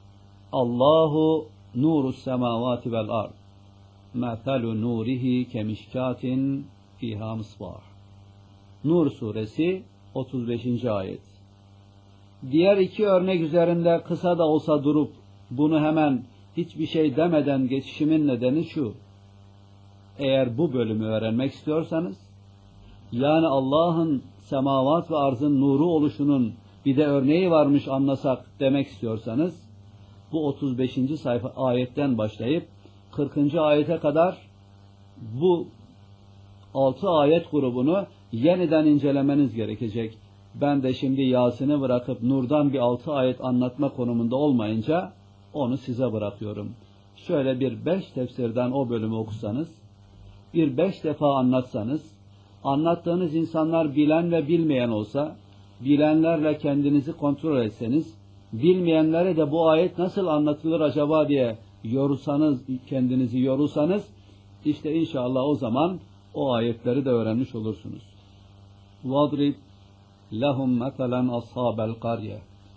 Speaker 1: Allahu nurus semavati vel ard. Methelu nurihi kemişkatin fiha misbah. Nur suresi otuz beşinci ayet. Diğer iki örnek üzerinde kısa da olsa durup bunu hemen hiçbir şey demeden geçişimin nedeni şu. Eğer bu bölümü öğrenmek istiyorsanız, yani Allah'ın semavat ve arzın nuru oluşunun bir de örneği varmış anlasak demek istiyorsanız, bu otuz beşinci sayfa ayetten başlayıp kırkıncı ayete kadar bu altı ayet grubunu yeniden incelemeniz gerekecek. Ben de şimdi Yasin'i bırakıp Nur'dan bir altı ayet anlatma konumunda olmayınca onu size bırakıyorum. Şöyle bir beş tefsirden o bölümü okusanız, bir beş defa anlatsanız, anlattığınız insanlar bilen ve bilmeyen olsa, bilenlerle kendinizi kontrol etseniz, bilmeyenlere de bu ayet nasıl anlatılır acaba diye yorulsanız, kendinizi yorulsanız, işte inşallah o zaman o ayetleri de öğrenmiş olursunuz. وَضْرِبْ لَهُمْ مَثَلًا أَصْحَابَ الْقَرْيَةِ.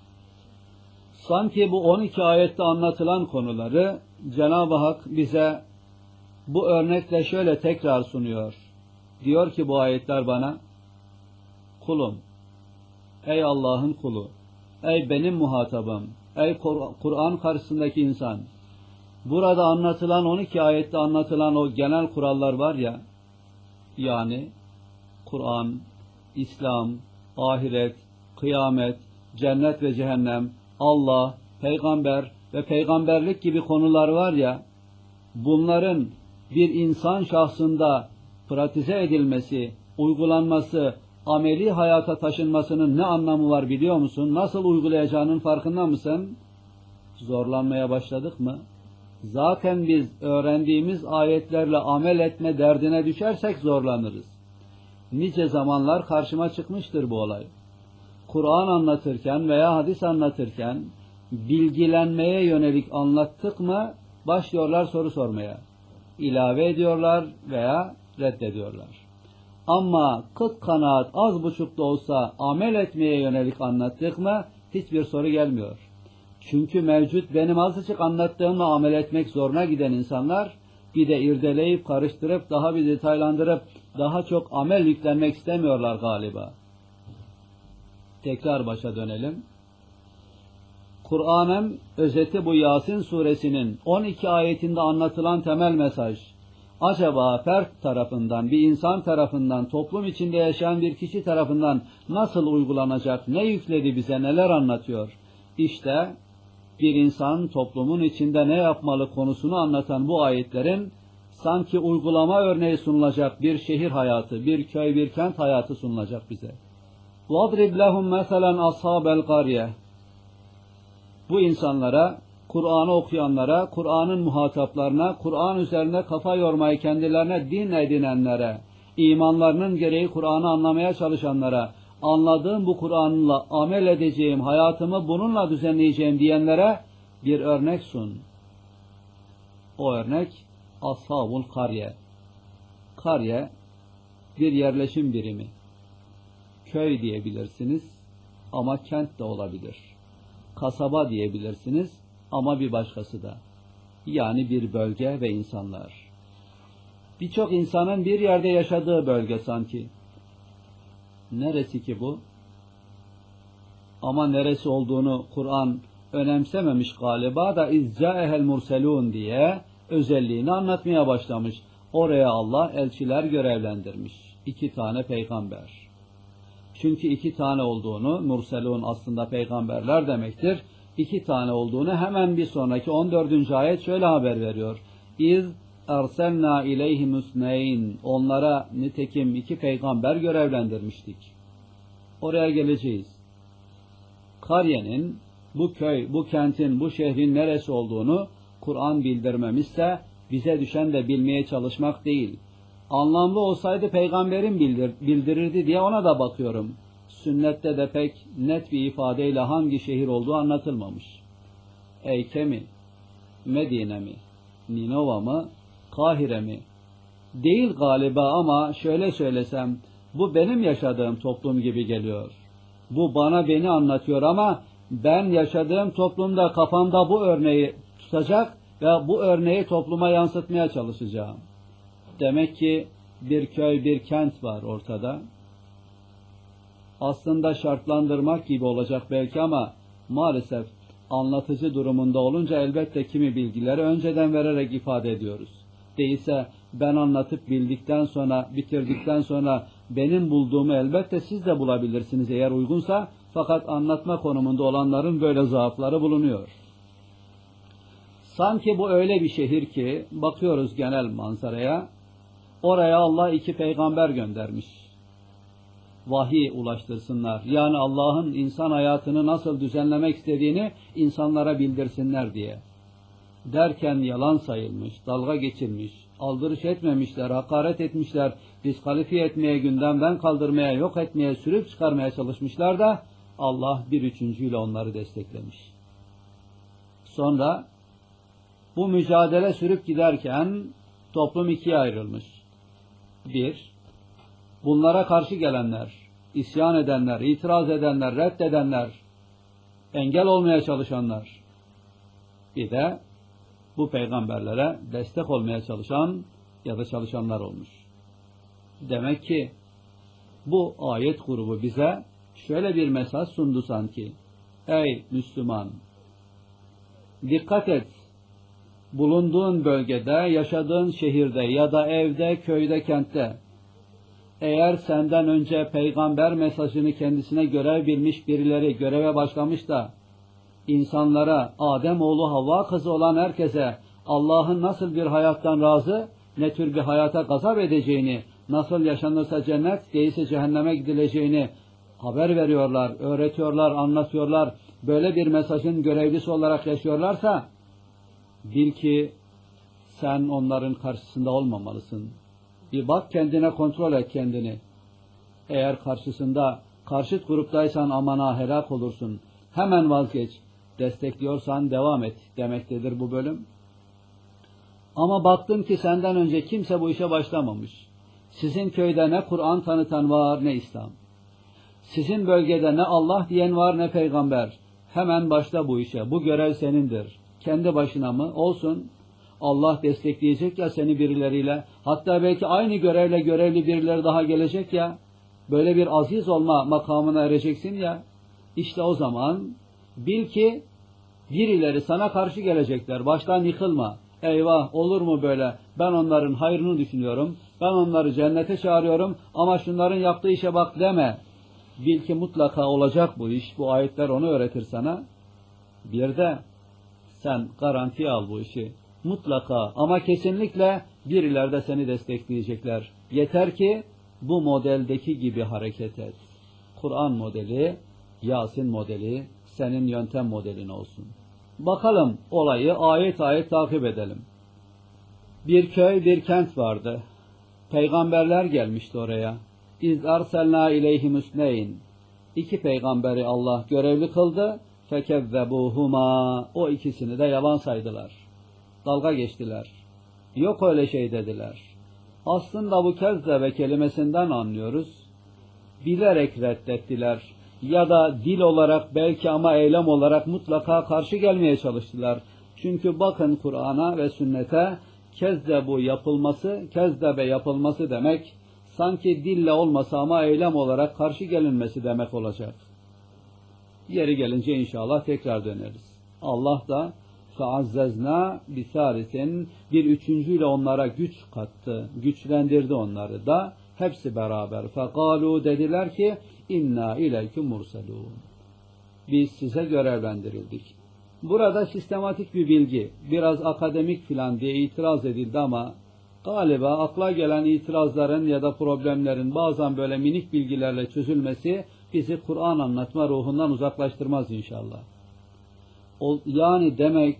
Speaker 1: Sanki bu on iki ayette anlatılan konuları Cenab-ı Hak bize bu örnekle şöyle tekrar sunuyor. Diyor ki bu ayetler bana, kulum, ey Allah'ın kulu, ey benim muhatabım, ey Kur'an karşısındaki insan, burada anlatılan on iki ayette anlatılan o genel kurallar var ya, yani Kur'an, İslam, ahiret, kıyamet, cennet ve cehennem, Allah, peygamber ve peygamberlik gibi konular var ya, bunların bir insan şahsında pratize edilmesi, uygulanması, ameli hayata taşınmasının ne anlamı var biliyor musun? Nasıl uygulayacağının farkında mısın? Zorlanmaya başladık mı? Zaten biz öğrendiğimiz ayetlerle amel etme derdine düşersek zorlanırız. Nice zamanlar karşıma çıkmıştır bu olay. Kur'an anlatırken veya hadis anlatırken bilgilenmeye yönelik anlattık mı başlıyorlar soru sormaya. İlave ediyorlar veya reddediyorlar. Ama kıt kanaat az buçuk da olsa amel etmeye yönelik anlattık mı hiçbir soru gelmiyor. Çünkü mevcut benim azıcık anlattığımla amel etmek zoruna giden insanlar bir de irdeleyip karıştırıp daha bir detaylandırıp daha çok amel yüklenmek istemiyorlar galiba. Tekrar başa dönelim. Kur'an'ın özeti bu Yasin suresinin on iki ayetinde anlatılan temel mesaj. Acaba fert tarafından, bir insan tarafından, toplum içinde yaşayan bir kişi tarafından nasıl uygulanacak, ne yükledi bize, neler anlatıyor? İşte bir insan toplumun içinde ne yapmalı konusunu anlatan bu ayetlerin sanki uygulama örneği sunulacak bir şehir hayatı, bir köy, bir kent hayatı sunulacak bize. وَاضْرِبْ لَهُمْ مَثَلًا أَصْحَابَ الْقَرْيَةِ Bu insanlara, Kur'an'ı okuyanlara, Kur'an'ın muhataplarına, Kur'an üzerine kafa yormayı kendilerine din edinenlere, imanlarının gereği Kur'an'ı anlamaya çalışanlara, anladığım bu Kur'an'la amel edeceğim, hayatımı bununla düzenleyeceğim diyenlere bir örnek sun. O örnek Ashabul Karye. Karye bir yerleşim birimi. Köy diyebilirsiniz ama kent de olabilir. Kasaba diyebilirsiniz ama bir başkası da. Yani bir bölge ve insanlar. Birçok insanın bir yerde yaşadığı bölge sanki. Neresi ki bu? Ama neresi olduğunu Kur'an önemsememiş galiba da İzzâehel murselûn diye özelliğini anlatmaya başlamış. Oraya Allah elçiler görevlendirmiş. İki tane peygamber. Çünkü iki tane olduğunu, murselûn aslında peygamberler demektir. İki tane olduğunu hemen bir sonraki on dördüncü ayet şöyle haber veriyor. İz erselnâ ileyhim usneyn. Onlara nitekim iki peygamber görevlendirmiştik. Oraya geleceğiz. Karyenin, bu köy, bu kentin, bu şehrin neresi olduğunu Kur'an bildirmemişse bize düşen de bilmeye çalışmak değil. Anlamlı olsaydı peygamberin bildir, bildirirdi diye ona da bakıyorum. Sünnette de pek net bir ifadeyle hangi şehir olduğu anlatılmamış. Eyke mi? Medine mi? Ninova mı? Kahire mi? Değil galiba ama şöyle söylesem, bu benim yaşadığım toplum gibi geliyor. Bu bana beni anlatıyor ama ben yaşadığım toplumda kafamda bu örneği tutacak ve bu örneği topluma yansıtmaya çalışacağım. Demek ki bir köy, bir kent var ortada. Aslında şartlandırmak gibi olacak belki ama maalesef anlatıcı durumunda olunca elbette kimi bilgileri önceden vererek ifade ediyoruz. Değilse ben anlatıp bildikten sonra, bitirdikten sonra benim bulduğumu elbette siz de bulabilirsiniz eğer uygunsa. Fakat anlatma konumunda olanların böyle zaafları bulunuyor. Sanki bu öyle bir şehir ki, bakıyoruz genel manzaraya, oraya Allah iki peygamber göndermiş. Vahiy ulaştırsınlar. Yani Allah'ın insan hayatını nasıl düzenlemek istediğini insanlara bildirsinler diye. Derken yalan sayılmış, dalga geçilmiş, aldırış etmemişler, hakaret etmişler, diskalifiye etmeye, gündemden kaldırmaya, yok etmeye, sürüp çıkarmaya çalışmışlar da Allah bir üçüncüyle onları desteklemiş. Sonra bu mücadele sürüp giderken toplum ikiye ayrılmış. Bir, bunlara karşı gelenler, isyan edenler, itiraz edenler, reddedenler, engel olmaya çalışanlar. Bir de bu peygamberlere destek olmaya çalışan ya da çalışanlar olmuş. Demek ki bu ayet grubu bize şöyle bir mesaj sundu sanki. Ey Müslüman! Dikkat et! Bulunduğun bölgede, yaşadığın şehirde ya da evde, köyde, kentte eğer senden önce peygamber mesajını kendisine görev bilmiş birileri göreve başlamış da insanlara, Ademoğlu Havva kızı olan herkese Allah'ın nasıl bir hayattan razı, ne tür bir hayata gazap edeceğini, nasıl yaşanırsa cennet, değilse cehenneme gidileceğini haber veriyorlar, öğretiyorlar, anlatıyorlar. Böyle bir mesajın görevlisi olarak yaşıyorlarsa bil ki sen onların karşısında olmamalısın. Bir bak kendine, kontrol et kendini. Eğer karşısında, karşıt gruptaysan aman ha helak olursun. Hemen vazgeç. Destekliyorsan devam et demektedir bu bölüm. Ama baktın ki senden önce kimse bu işe başlamamış. Sizin köyde ne Kur'an tanıtan var ne İslam. Sizin bölgede ne Allah diyen var ne peygamber. Hemen başla bu işe. Bu görev senindir. Kendi başına mı? Olsun. Allah destekleyecek ya seni birileriyle. Hatta belki aynı görevle görevli birileri daha gelecek ya. Böyle bir aziz olma makamına ereceksin ya. İşte o zaman bil ki birileri sana karşı gelecekler. Baştan yıkılma. Eyvah, olur mu böyle? Ben onların hayrını düşünüyorum. Ben onları cennete çağırıyorum ama şunların yaptığı işe bak deme. Bil ki mutlaka olacak bu iş. Bu ayetler onu öğretir sana. Bir de sen garantiye al bu işi. Mutlaka ama kesinlikle birileri de seni destekleyecekler. Yeter ki bu modeldeki gibi hareket et. Kur'an modeli, Yasin modeli, senin yöntem modelin olsun. Bakalım olayı ayet ayet takip edelim. Bir köy, bir kent vardı. Peygamberler gelmişti oraya. İz arselna ileyhim üsneyn. İki peygamberi Allah görevli kıldı. Fekezzebuhuma. O ikisini de yalan saydılar. Dalga geçtiler. Yok öyle şey dediler. Aslında bu kezzebe kelimesinden anlıyoruz. Bilerek reddettiler. Ya da dil olarak belki ama eylem olarak mutlaka karşı gelmeye çalıştılar. Çünkü bakın Kur'an'a ve sünnete kezzebu yapılması, kezzebe yapılması demek sanki dille olmasa ama eylem olarak karşı gelinmesi demek olacak. Yeri gelince inşallah tekrar döneriz. Allah da فَعَزَّزْنَا بِثَالِثٍ bir üçüncüyle onlara güç kattı, güçlendirdi onları da hepsi beraber. فَقَالُوا dediler ki inna ileyküm murselûn. Biz size görevlendirildik. Burada sistematik bir bilgi, biraz akademik filan diye itiraz edildi ama galiba akla gelen itirazların ya da problemlerin bazen böyle minik bilgilerle çözülmesi bizi Kur'an anlatma ruhundan uzaklaştırmaz inşallah. O, yani demek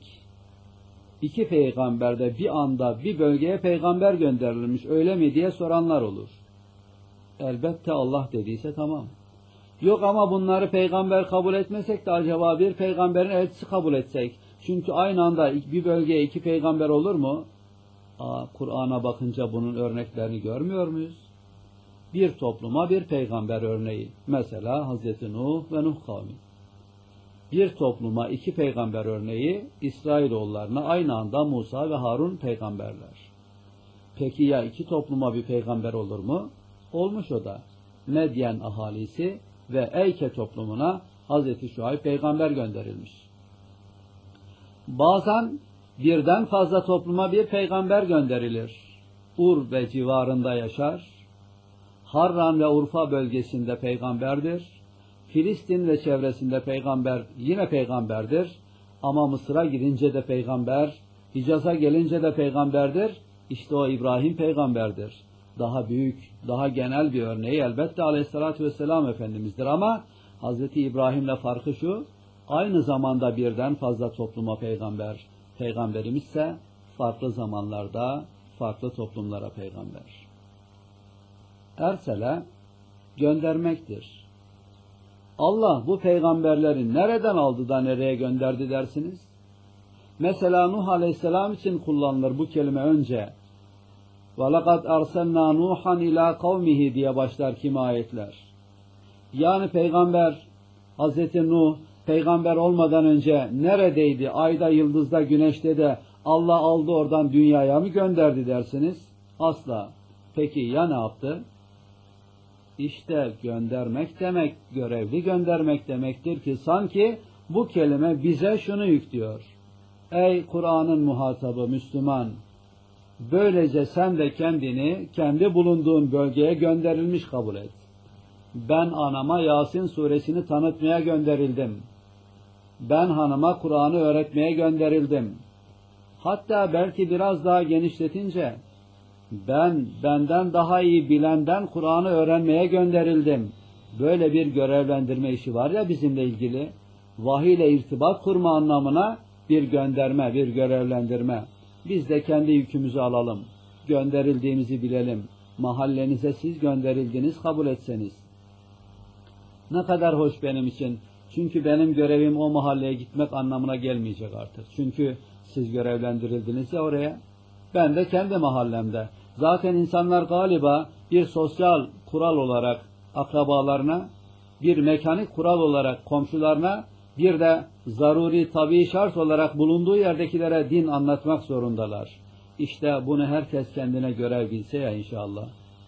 Speaker 1: iki peygamber de bir anda bir bölgeye peygamber gönderilmiş öyle mi diye soranlar olur. Elbette Allah dediyse tamam. Yok ama bunları peygamber kabul etmesek de acaba bir peygamberin elçisi kabul etsek. Çünkü aynı anda bir bölgeye iki peygamber olur mu? Kur'an'a bakınca bunun örneklerini görmüyor muyuz? Bir topluma bir peygamber örneği. Mesela Hazreti Nuh ve Nuh kavmi. Bir topluma iki peygamber örneği İsrailoğullarına aynı anda Musa ve Harun peygamberler. Peki ya iki topluma bir peygamber olur mu? Olmuş o da. Medyen ahalisi ve Eyke toplumuna Hazreti Şuayb peygamber gönderilmiş. Bazen birden fazla topluma bir peygamber gönderilir. Ur ve civarında yaşar. Harran ve Urfa bölgesinde peygamberdir. Filistin ve çevresinde peygamber yine peygamberdir. Ama Mısır'a gidince de peygamber, Hicaz'a gelince de peygamberdir. İşte o İbrahim peygamberdir. Daha büyük, daha genel bir örneği elbette Aleyhisselatü Vesselam Efendimiz'dir ama Hazreti İbrahim'le farkı şu, aynı zamanda birden fazla topluma peygamber, peygamberimiz ise farklı zamanlarda farklı toplumlara peygamber. Ersele göndermektir. Allah bu peygamberleri nereden aldı da nereye gönderdi dersiniz? Mesela Nuh Aleyhisselam için kullanılır bu kelime önce. وَلَقَدْ أَرْسَلْنَا نُوحًا اِلَى قَوْمِهِ diye başlar kimi ayetler. Yani peygamber, Hazreti Nuh, peygamber olmadan önce neredeydi? Ayda, yıldızda, güneşte de Allah aldı oradan dünyaya mı gönderdi dersiniz? Asla. Peki ya ne yaptı? İşte göndermek demek, görevli göndermek demektir ki sanki bu kelime bize şunu yüklüyor. Ey Kur'an'ın muhatabı Müslüman! Böylece sen de kendini kendi bulunduğun bölgeye gönderilmiş kabul et. Ben anama Yasin suresini tanıtmaya gönderildim. Ben hanıma Kur'an'ı öğretmeye gönderildim. Hatta belki biraz daha genişletince ben benden daha iyi bilenden Kur'an'ı öğrenmeye gönderildim. Böyle bir görevlendirme işi var ya bizimle ilgili. Vahiy ile irtibat kurma anlamına bir gönderme, bir görevlendirme. Biz de kendi yükümüzü alalım. Gönderildiğimizi bilelim. Mahallenize siz gönderildiniz kabul etseniz. Ne kadar hoş benim için. Çünkü benim görevim o mahalleye gitmek anlamına gelmeyecek artık. Çünkü siz görevlendirildiniz ya oraya. Ben de kendi mahallemde. Zaten insanlar galiba bir sosyal kural olarak akrabalarına, bir mekanik kural olarak komşularına Bir de zaruri tabii şart olarak bulunduğu yerdekilere din anlatmak zorundalar. İşte bunu herkes kendine görev bilse ya inşallah.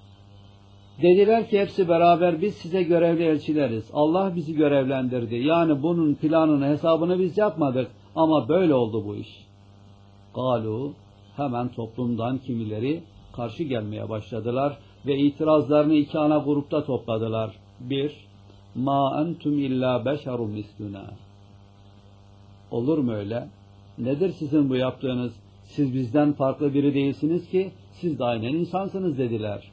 Speaker 1: Dediler ki hepsi beraber biz size görevli elçileriz. Allah bizi görevlendirdi. Yani bunun planını, hesabını biz yapmadık ama böyle oldu bu iş. Galu, hemen toplumdan kimileri karşı gelmeye başladılar ve itirazlarını iki ana grupta topladılar. Bir, ma entum illa beşerun misluna. Olur mu öyle? Nedir sizin bu yaptığınız? Siz bizden farklı biri değilsiniz ki, siz de aynen insansınız dediler.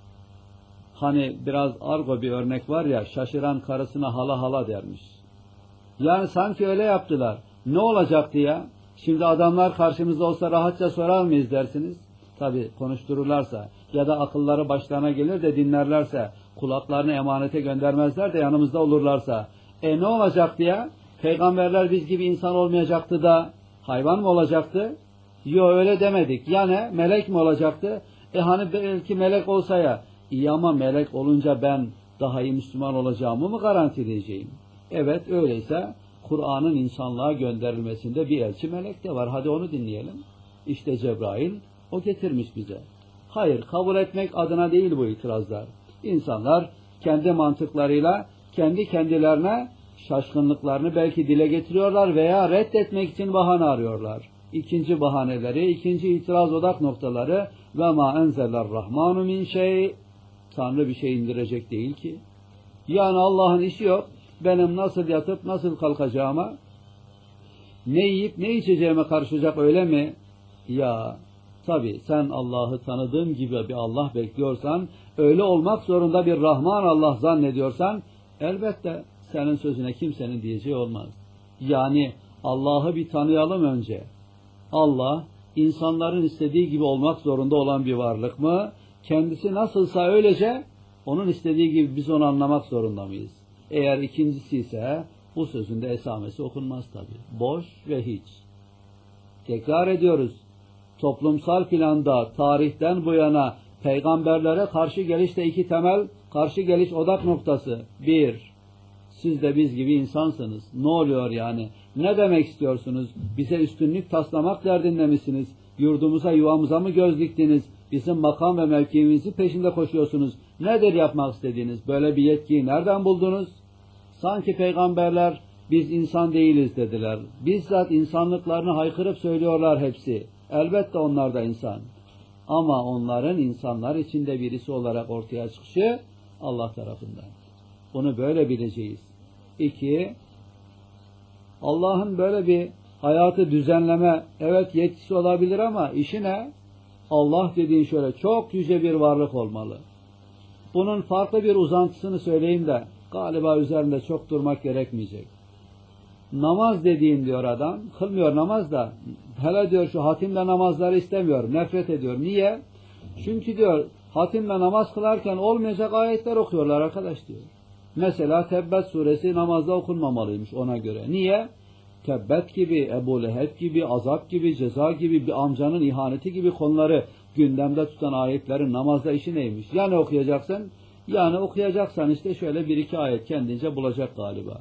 Speaker 1: Hani biraz argo bir örnek var ya, şaşıran karısına hala hala dermiş. Yani sanki öyle yaptılar. Ne olacaktı ya? Şimdi adamlar karşımızda olsa rahatça sorar mıyız dersiniz? Tabii konuştururlarsa ya da akılları başlarına gelir de dinlerlerse, kulaklarını emanete göndermezler de yanımızda olurlarsa. E ne olacaktı ya? Peygamberler biz gibi insan olmayacaktı da hayvan mı olacaktı? Yok öyle demedik. Yani melek mi olacaktı? E hani belki melek olsa ya. İyi ama melek olunca ben daha iyi Müslüman olacağımı mı garantileyeceğim? Evet öyleyse Kur'an'ın insanlığa gönderilmesinde bir elçi melek de var. Hadi onu dinleyelim. İşte Cebrail o getirmiş bize. Hayır, kabul etmek adına değil bu itirazlar. İnsanlar kendi mantıklarıyla kendi kendilerine şaşkınlıklarını belki dile getiriyorlar veya reddetmek için bahane arıyorlar. İkinci bahaneleri, ikinci itiraz odak noktaları ve ma enzeler rahmanu min şey. Tanrı bir şey indirecek değil ki. Yani Allah'ın işi yok. Benim nasıl yatıp nasıl kalkacağıma, ne yiyip ne içeceğime karışacak öyle mi? Ya tabii sen Allah'ı tanıdığın gibi bir Allah bekliyorsan, öyle olmak zorunda bir Rahman Allah zannediyorsan, elbette senin sözüne kimsenin diyeceği olmaz. Yani Allah'ı bir tanıyalım önce. Allah, insanların istediği gibi olmak zorunda olan bir varlık mı? Kendisi nasılsa öylece, onun istediği gibi biz onu anlamak zorunda mıyız? Eğer ikincisi ise, bu sözün de esamesi okunmaz tabii. Boş ve hiç. Tekrar ediyoruz. Toplumsal planda, tarihten bu yana, peygamberlere karşı gelişte iki temel, karşı geliş odak noktası. Bir, siz de biz gibi insansınız. Ne oluyor yani? Ne demek istiyorsunuz? Bize üstünlük taslamak derdinde misiniz? Yurdumuza, yuvamıza mı göz diktiniz? Bizim makam ve mevkiimizi peşinde koşuyorsunuz. Nedir yapmak istediğiniz? Böyle bir yetkiyi nereden buldunuz? Sanki peygamberler biz insan değiliz dediler. Bizzat insanlıklarını haykırıp söylüyorlar hepsi. Elbette onlar da insan. Ama onların insanlar içinde birisi olarak ortaya çıkışı Allah tarafından. Bunu böyle bileceğiz. İki, Allah'ın böyle bir hayatı düzenleme, evet yetkisi olabilir ama işi ne? Allah dediğin şöyle çok yüce bir varlık olmalı. Bunun farklı bir uzantısını söyleyeyim de galiba üzerinde çok durmak gerekmeyecek. Namaz dediğin diyor adam, kılmıyor namaz da, hele diyor şu hatimle namazları istemiyor, nefret ediyor. Niye? Çünkü diyor hatimle namaz kılarken olmayacak ayetler okuyorlar arkadaş diyor. Mesela Tebbet suresi namazda okunmamalıymış ona göre. Niye? Tebbet gibi, Ebu Leheb gibi, azap gibi, ceza gibi, bir amcanın ihaneti gibi konuları gündemde tutan ayetlerin namazda işi neymiş? Yani okuyacaksın, yani okuyacaksan işte şöyle bir iki ayet kendince bulacak galiba.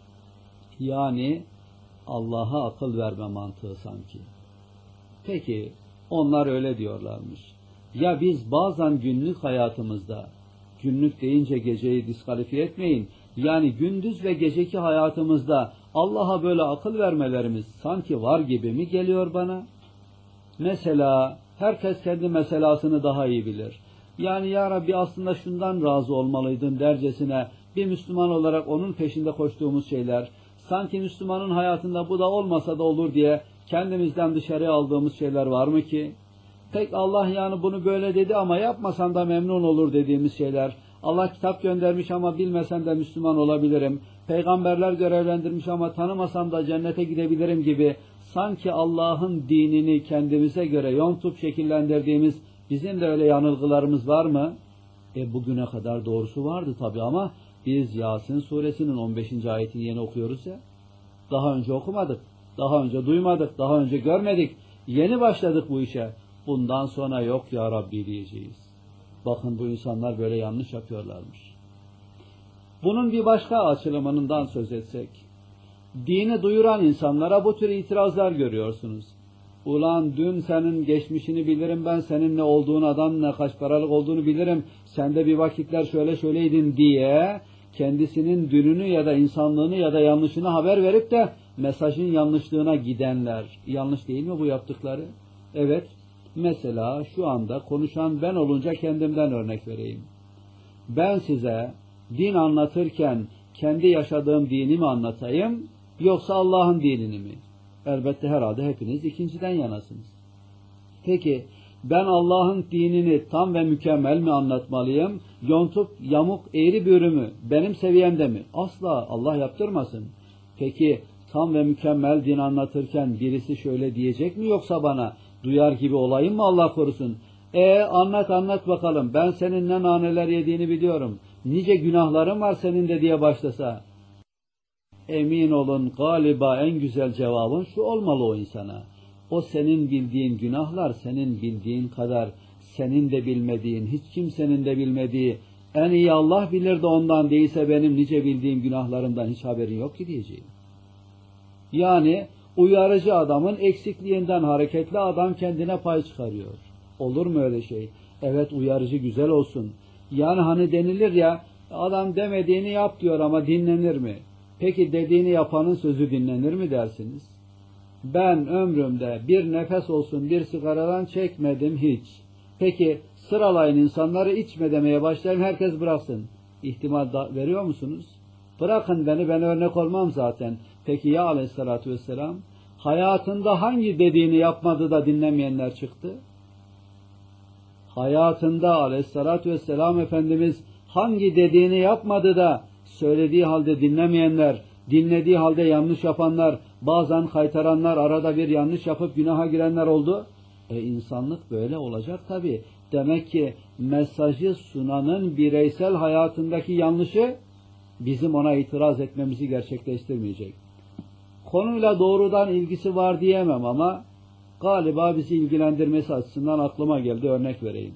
Speaker 1: Yani Allah'a akıl verme mantığı sanki. Peki onlar öyle diyorlarmış. Ya biz bazen günlük hayatımızda, günlük deyince geceyi diskalifiye etmeyin, yani gündüz ve geceki hayatımızda Allah'a böyle akıl vermelerimiz sanki var gibi mi geliyor bana? Mesela herkes kendi meselasını daha iyi bilir. Yani ya Rabbi aslında şundan razı olmalıydın dercesine bir Müslüman olarak onun peşinde koştuğumuz şeyler, sanki Müslümanın hayatında bu da olmasa da olur diye kendimizden dışarıya aldığımız şeyler var mı ki? Pek Allah yani bunu böyle dedi ama yapmasan da memnun olur dediğimiz şeyler. Allah kitap göndermiş ama bilmesen de Müslüman olabilirim. Peygamberler görevlendirmiş ama tanımasam da cennete gidebilirim gibi sanki Allah'ın dinini kendimize göre yontup şekillendirdiğimiz bizim de öyle yanılgılarımız var mı? E bugüne kadar doğrusu vardı tabi ama biz Yasin suresinin on beşinci ayetini yeni okuyoruz ya. Daha önce okumadık, daha önce duymadık, daha önce görmedik. Yeni başladık bu işe. Bundan sonra yok ya Rabbi diyeceğiz. Bakın bu insanlar böyle yanlış yapıyorlarmış. Bunun bir başka açılımından söz etsek. Dini duyuran insanlara bu tür itirazlar görüyorsunuz. Ulan dün senin geçmişini bilirim ben, senin ne olduğunu, adam ne kaç paralık olduğunu bilirim, sen de bir vakitler şöyle şöyleydin diye kendisinin dününü ya da insanlığını ya da yanlışını haber verip de mesajın yanlışlığına gidenler. Yanlış değil mi bu yaptıkları? Evet. Mesela şu anda konuşan ben olunca kendimden örnek vereyim. Ben size din anlatırken kendi yaşadığım dini mi anlatayım yoksa Allah'ın dinini mi? Elbette herhalde hepiniz ikinciden yanasınız. Peki ben Allah'ın dinini tam ve mükemmel mi anlatmalıyım? Yontup yamuk eğri büğrü mü? Benim seviyemde mi? Asla, Allah yaptırmasın. Peki tam ve mükemmel din anlatırken birisi şöyle diyecek mi yoksa bana duyar gibi olayım mı Allah korusun? E anlat anlat bakalım, ben senin ne naneler yediğini biliyorum. Nice günahların var senin de diye başlasa. Emin olun galiba en güzel cevabın şu olmalı o insana. O senin bildiğin günahlar senin bildiğin kadar senin de bilmediğin, hiç kimsenin de bilmediği, en iyi Allah bilir de ondan değilse benim nice bildiğim günahlarımdan hiç haberin yok ki diyeceğim. Yani uyarıcı adamın eksikliğinden hareketli adam kendine pay çıkarıyor. Olur mu öyle şey? Evet, uyarıcı güzel olsun. Yani hani denilir ya, adam demediğini yap diyor ama dinlenir mi? Peki dediğini yapanın sözü dinlenir mi dersiniz? Ben ömrümde bir nefes olsun bir sigaradan çekmedim hiç. Peki sıralayın insanları, içme demeye başlayın, herkes bıraksın. İhtimal da veriyor musunuz? Bırakın beni, ben örnek olmam zaten. Peki ya aleyhissalatü vesselam? Hayatında hangi dediğini yapmadı da dinlemeyenler çıktı? Hayatında aleyhissalatü vesselam Efendimiz hangi dediğini yapmadı da söylediği halde dinlemeyenler, dinlediği halde yanlış yapanlar, bazen kaytaranlar, arada bir yanlış yapıp günaha girenler oldu? E insanlık böyle olacak tabii. Demek ki mesajı sunanın bireysel hayatındaki yanlışı bizim ona itiraz etmemizi gerçekleştirmeyecek. Konuyla doğrudan ilgisi var diyemem ama galiba bizi ilgilendirmesi açısından aklıma geldi, örnek vereyim.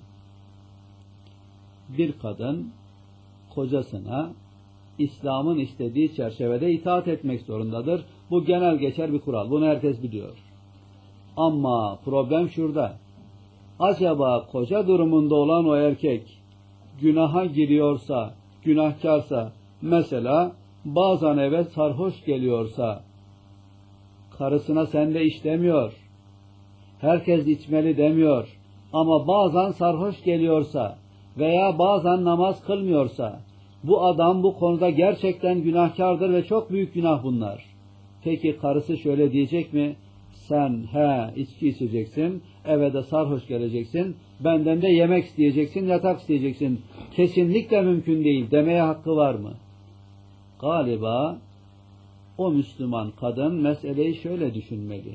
Speaker 1: Bir kadın kocasına İslam'ın istediği çerçevede itaat etmek zorundadır. Bu genel geçer bir kural. Bunu herkes biliyor. Ama problem şurada. Acaba koca durumunda olan o erkek günaha giriyorsa, günahkarsa, mesela bazen eve sarhoş geliyorsa, karısına sen de iç demiyor, herkes içmeli demiyor ama bazen sarhoş geliyorsa veya bazen namaz kılmıyorsa, bu adam bu konuda gerçekten günahkardır ve çok büyük günah bunlar. Peki karısı şöyle diyecek mi? Sen he içki içeceksin, eve de sarhoş geleceksin, benden de yemek isteyeceksin, yatak isteyeceksin. Kesinlikle mümkün değil demeye hakkı var mı? Galiba o Müslüman kadın meseleyi şöyle düşünmeli.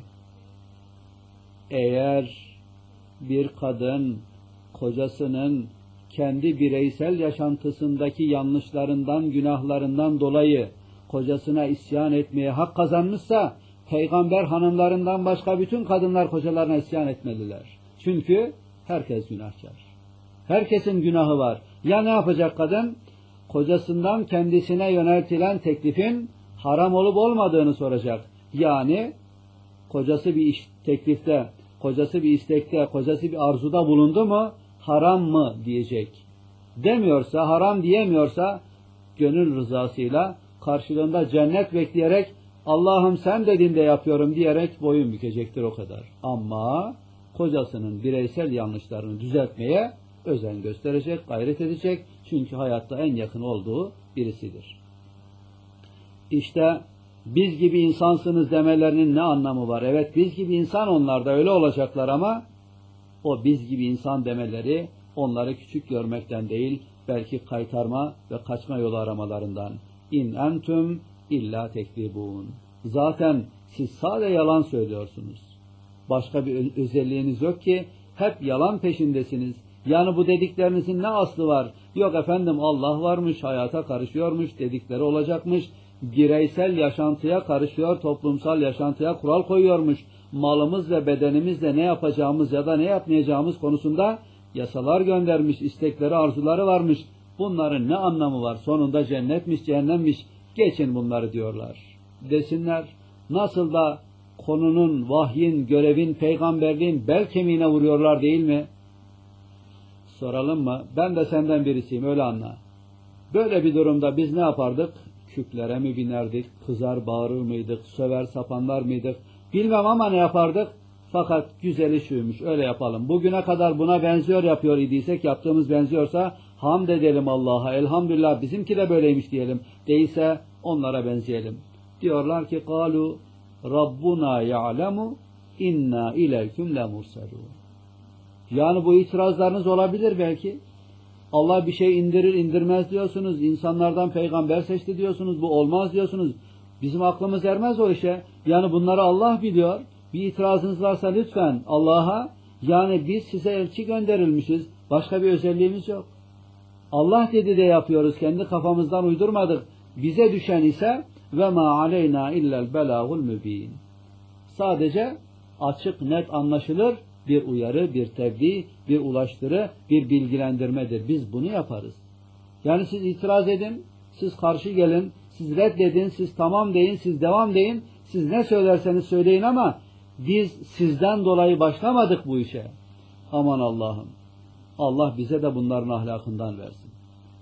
Speaker 1: Eğer bir kadın kocasının kendi bireysel yaşantısındaki yanlışlarından, günahlarından dolayı kocasına isyan etmeye hak kazanmışsa, Peygamber hanımlarından başka bütün kadınlar kocalarına isyan etmeliler. Çünkü herkes günahkar. Herkesin günahı var. Ya ne yapacak kadın? Kocasından kendisine yöneltilen teklifin haram olup olmadığını soracak. Yani kocası bir iş teklifte, kocası bir istekte, kocası bir arzuda bulundu mu, haram mı diyecek. Demiyorsa, haram diyemiyorsa, gönül rızasıyla karşılığında cennet bekleyerek Allah'ım sen dedin de yapıyorum diyerek boyun bükecektir, o kadar. Ama kocasının bireysel yanlışlarını düzeltmeye özen gösterecek, gayret edecek. Çünkü hayatta en yakın olduğu birisidir. İşte biz gibi insansınız demelerinin ne anlamı var? Evet, biz gibi insan, onlar da öyle olacaklar ama o biz gibi insan demeleri onları küçük görmekten değil, belki kaytarma ve kaçma yolu aramalarından. İn entum illa tekzibun. Zaten siz sadece yalan söylüyorsunuz. Başka bir özelliğiniz yok ki, hep yalan peşindesiniz. Yani bu dediklerinizin ne aslı var? Yok efendim, Allah varmış, hayata karışıyormuş, dedikleri olacakmış, bireysel yaşantıya karışıyor, toplumsal yaşantıya kural koyuyormuş, malımız ve bedenimizle ne yapacağımız ya da ne yapmayacağımız konusunda yasalar göndermiş, istekleri, arzuları varmış. Bunların ne anlamı var? Sonunda cennetmiş, cehennemmiş, geçin bunları diyorlar. desinler. Nasıl da konunun, vahyin, görevin, peygamberliğin bel kemiğine vuruyorlar değil mi? Soralım mı? Ben de senden birisiyim, öyle anla. Böyle bir durumda biz ne yapardık? Küklere mi binerdik? Kızar bağırır mıydık? Söver sapanlar mıydık? Bilmem ama ne yapardık? Fakat güzeli şuymuş, öyle yapalım. Bugüne kadar buna benziyor yapıyor idiysek, yaptığımız benziyorsa hamd edelim Allah'a. Elhamdülillah bizimki de böyleymiş diyelim. Değilse onlara benzeyelim. Diyorlar ki قَالُوا Rabbuna ya'lemu inna ileyküm lemurselûn. Yani bu itirazlarınız olabilir belki. Allah bir şey indirir indirmez diyorsunuz. İnsanlardan peygamber seçti diyorsunuz. Bu olmaz diyorsunuz. Bizim aklımız ermez o işe. Yani bunları Allah biliyor. Bir itirazınız varsa lütfen Allah'a, yani biz size elçi gönderilmişiz. Başka bir özelliğimiz yok. Allah dedi de yapıyoruz. Kendi kafamızdan uydurmadık. Bize düşen ise ve ma aleyna illel belagul mübin. Sadece açık, net, anlaşılır bir uyarı, bir tebliğ, bir ulaştırı, bir bilgilendirmedir. Biz bunu yaparız. Yani siz itiraz edin, siz karşı gelin, siz reddedin, siz tamam deyin, siz devam deyin, siz ne söylerseniz söyleyin ama biz sizden dolayı başlamadık bu işe. Aman Allah'ım. Allah bize de bunların ahlakından versin.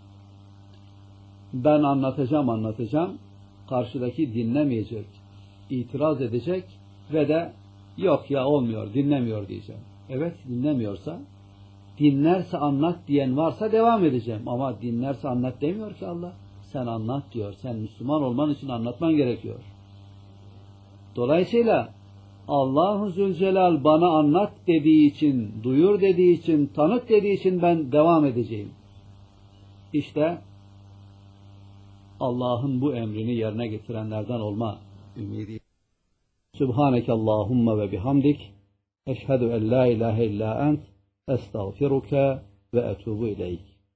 Speaker 1: Ben anlatacağım anlatacağım. Karşıdaki dinlemeyecek, itiraz edecek ve de yok ya olmuyor, dinlemiyor diyeceğim. Evet, dinlemiyorsa, dinlerse anlat diyen varsa devam edeceğim. Ama dinlerse anlat demiyor ki Allah. Sen anlat diyor. Sen Müslüman olman için anlatman gerekiyor. Dolayısıyla Allah-u Zülcelal bana anlat dediği için, duyur dediği için, tanıt dediği için ben devam edeceğim. İşte Allah'ın bu emrini yerine getirenlerden olma ümidi. Subhaneke Allahumma ve bihamdik. Eşhedü en la ilahe illa ent. Estağfiruke ve etubu ileyk.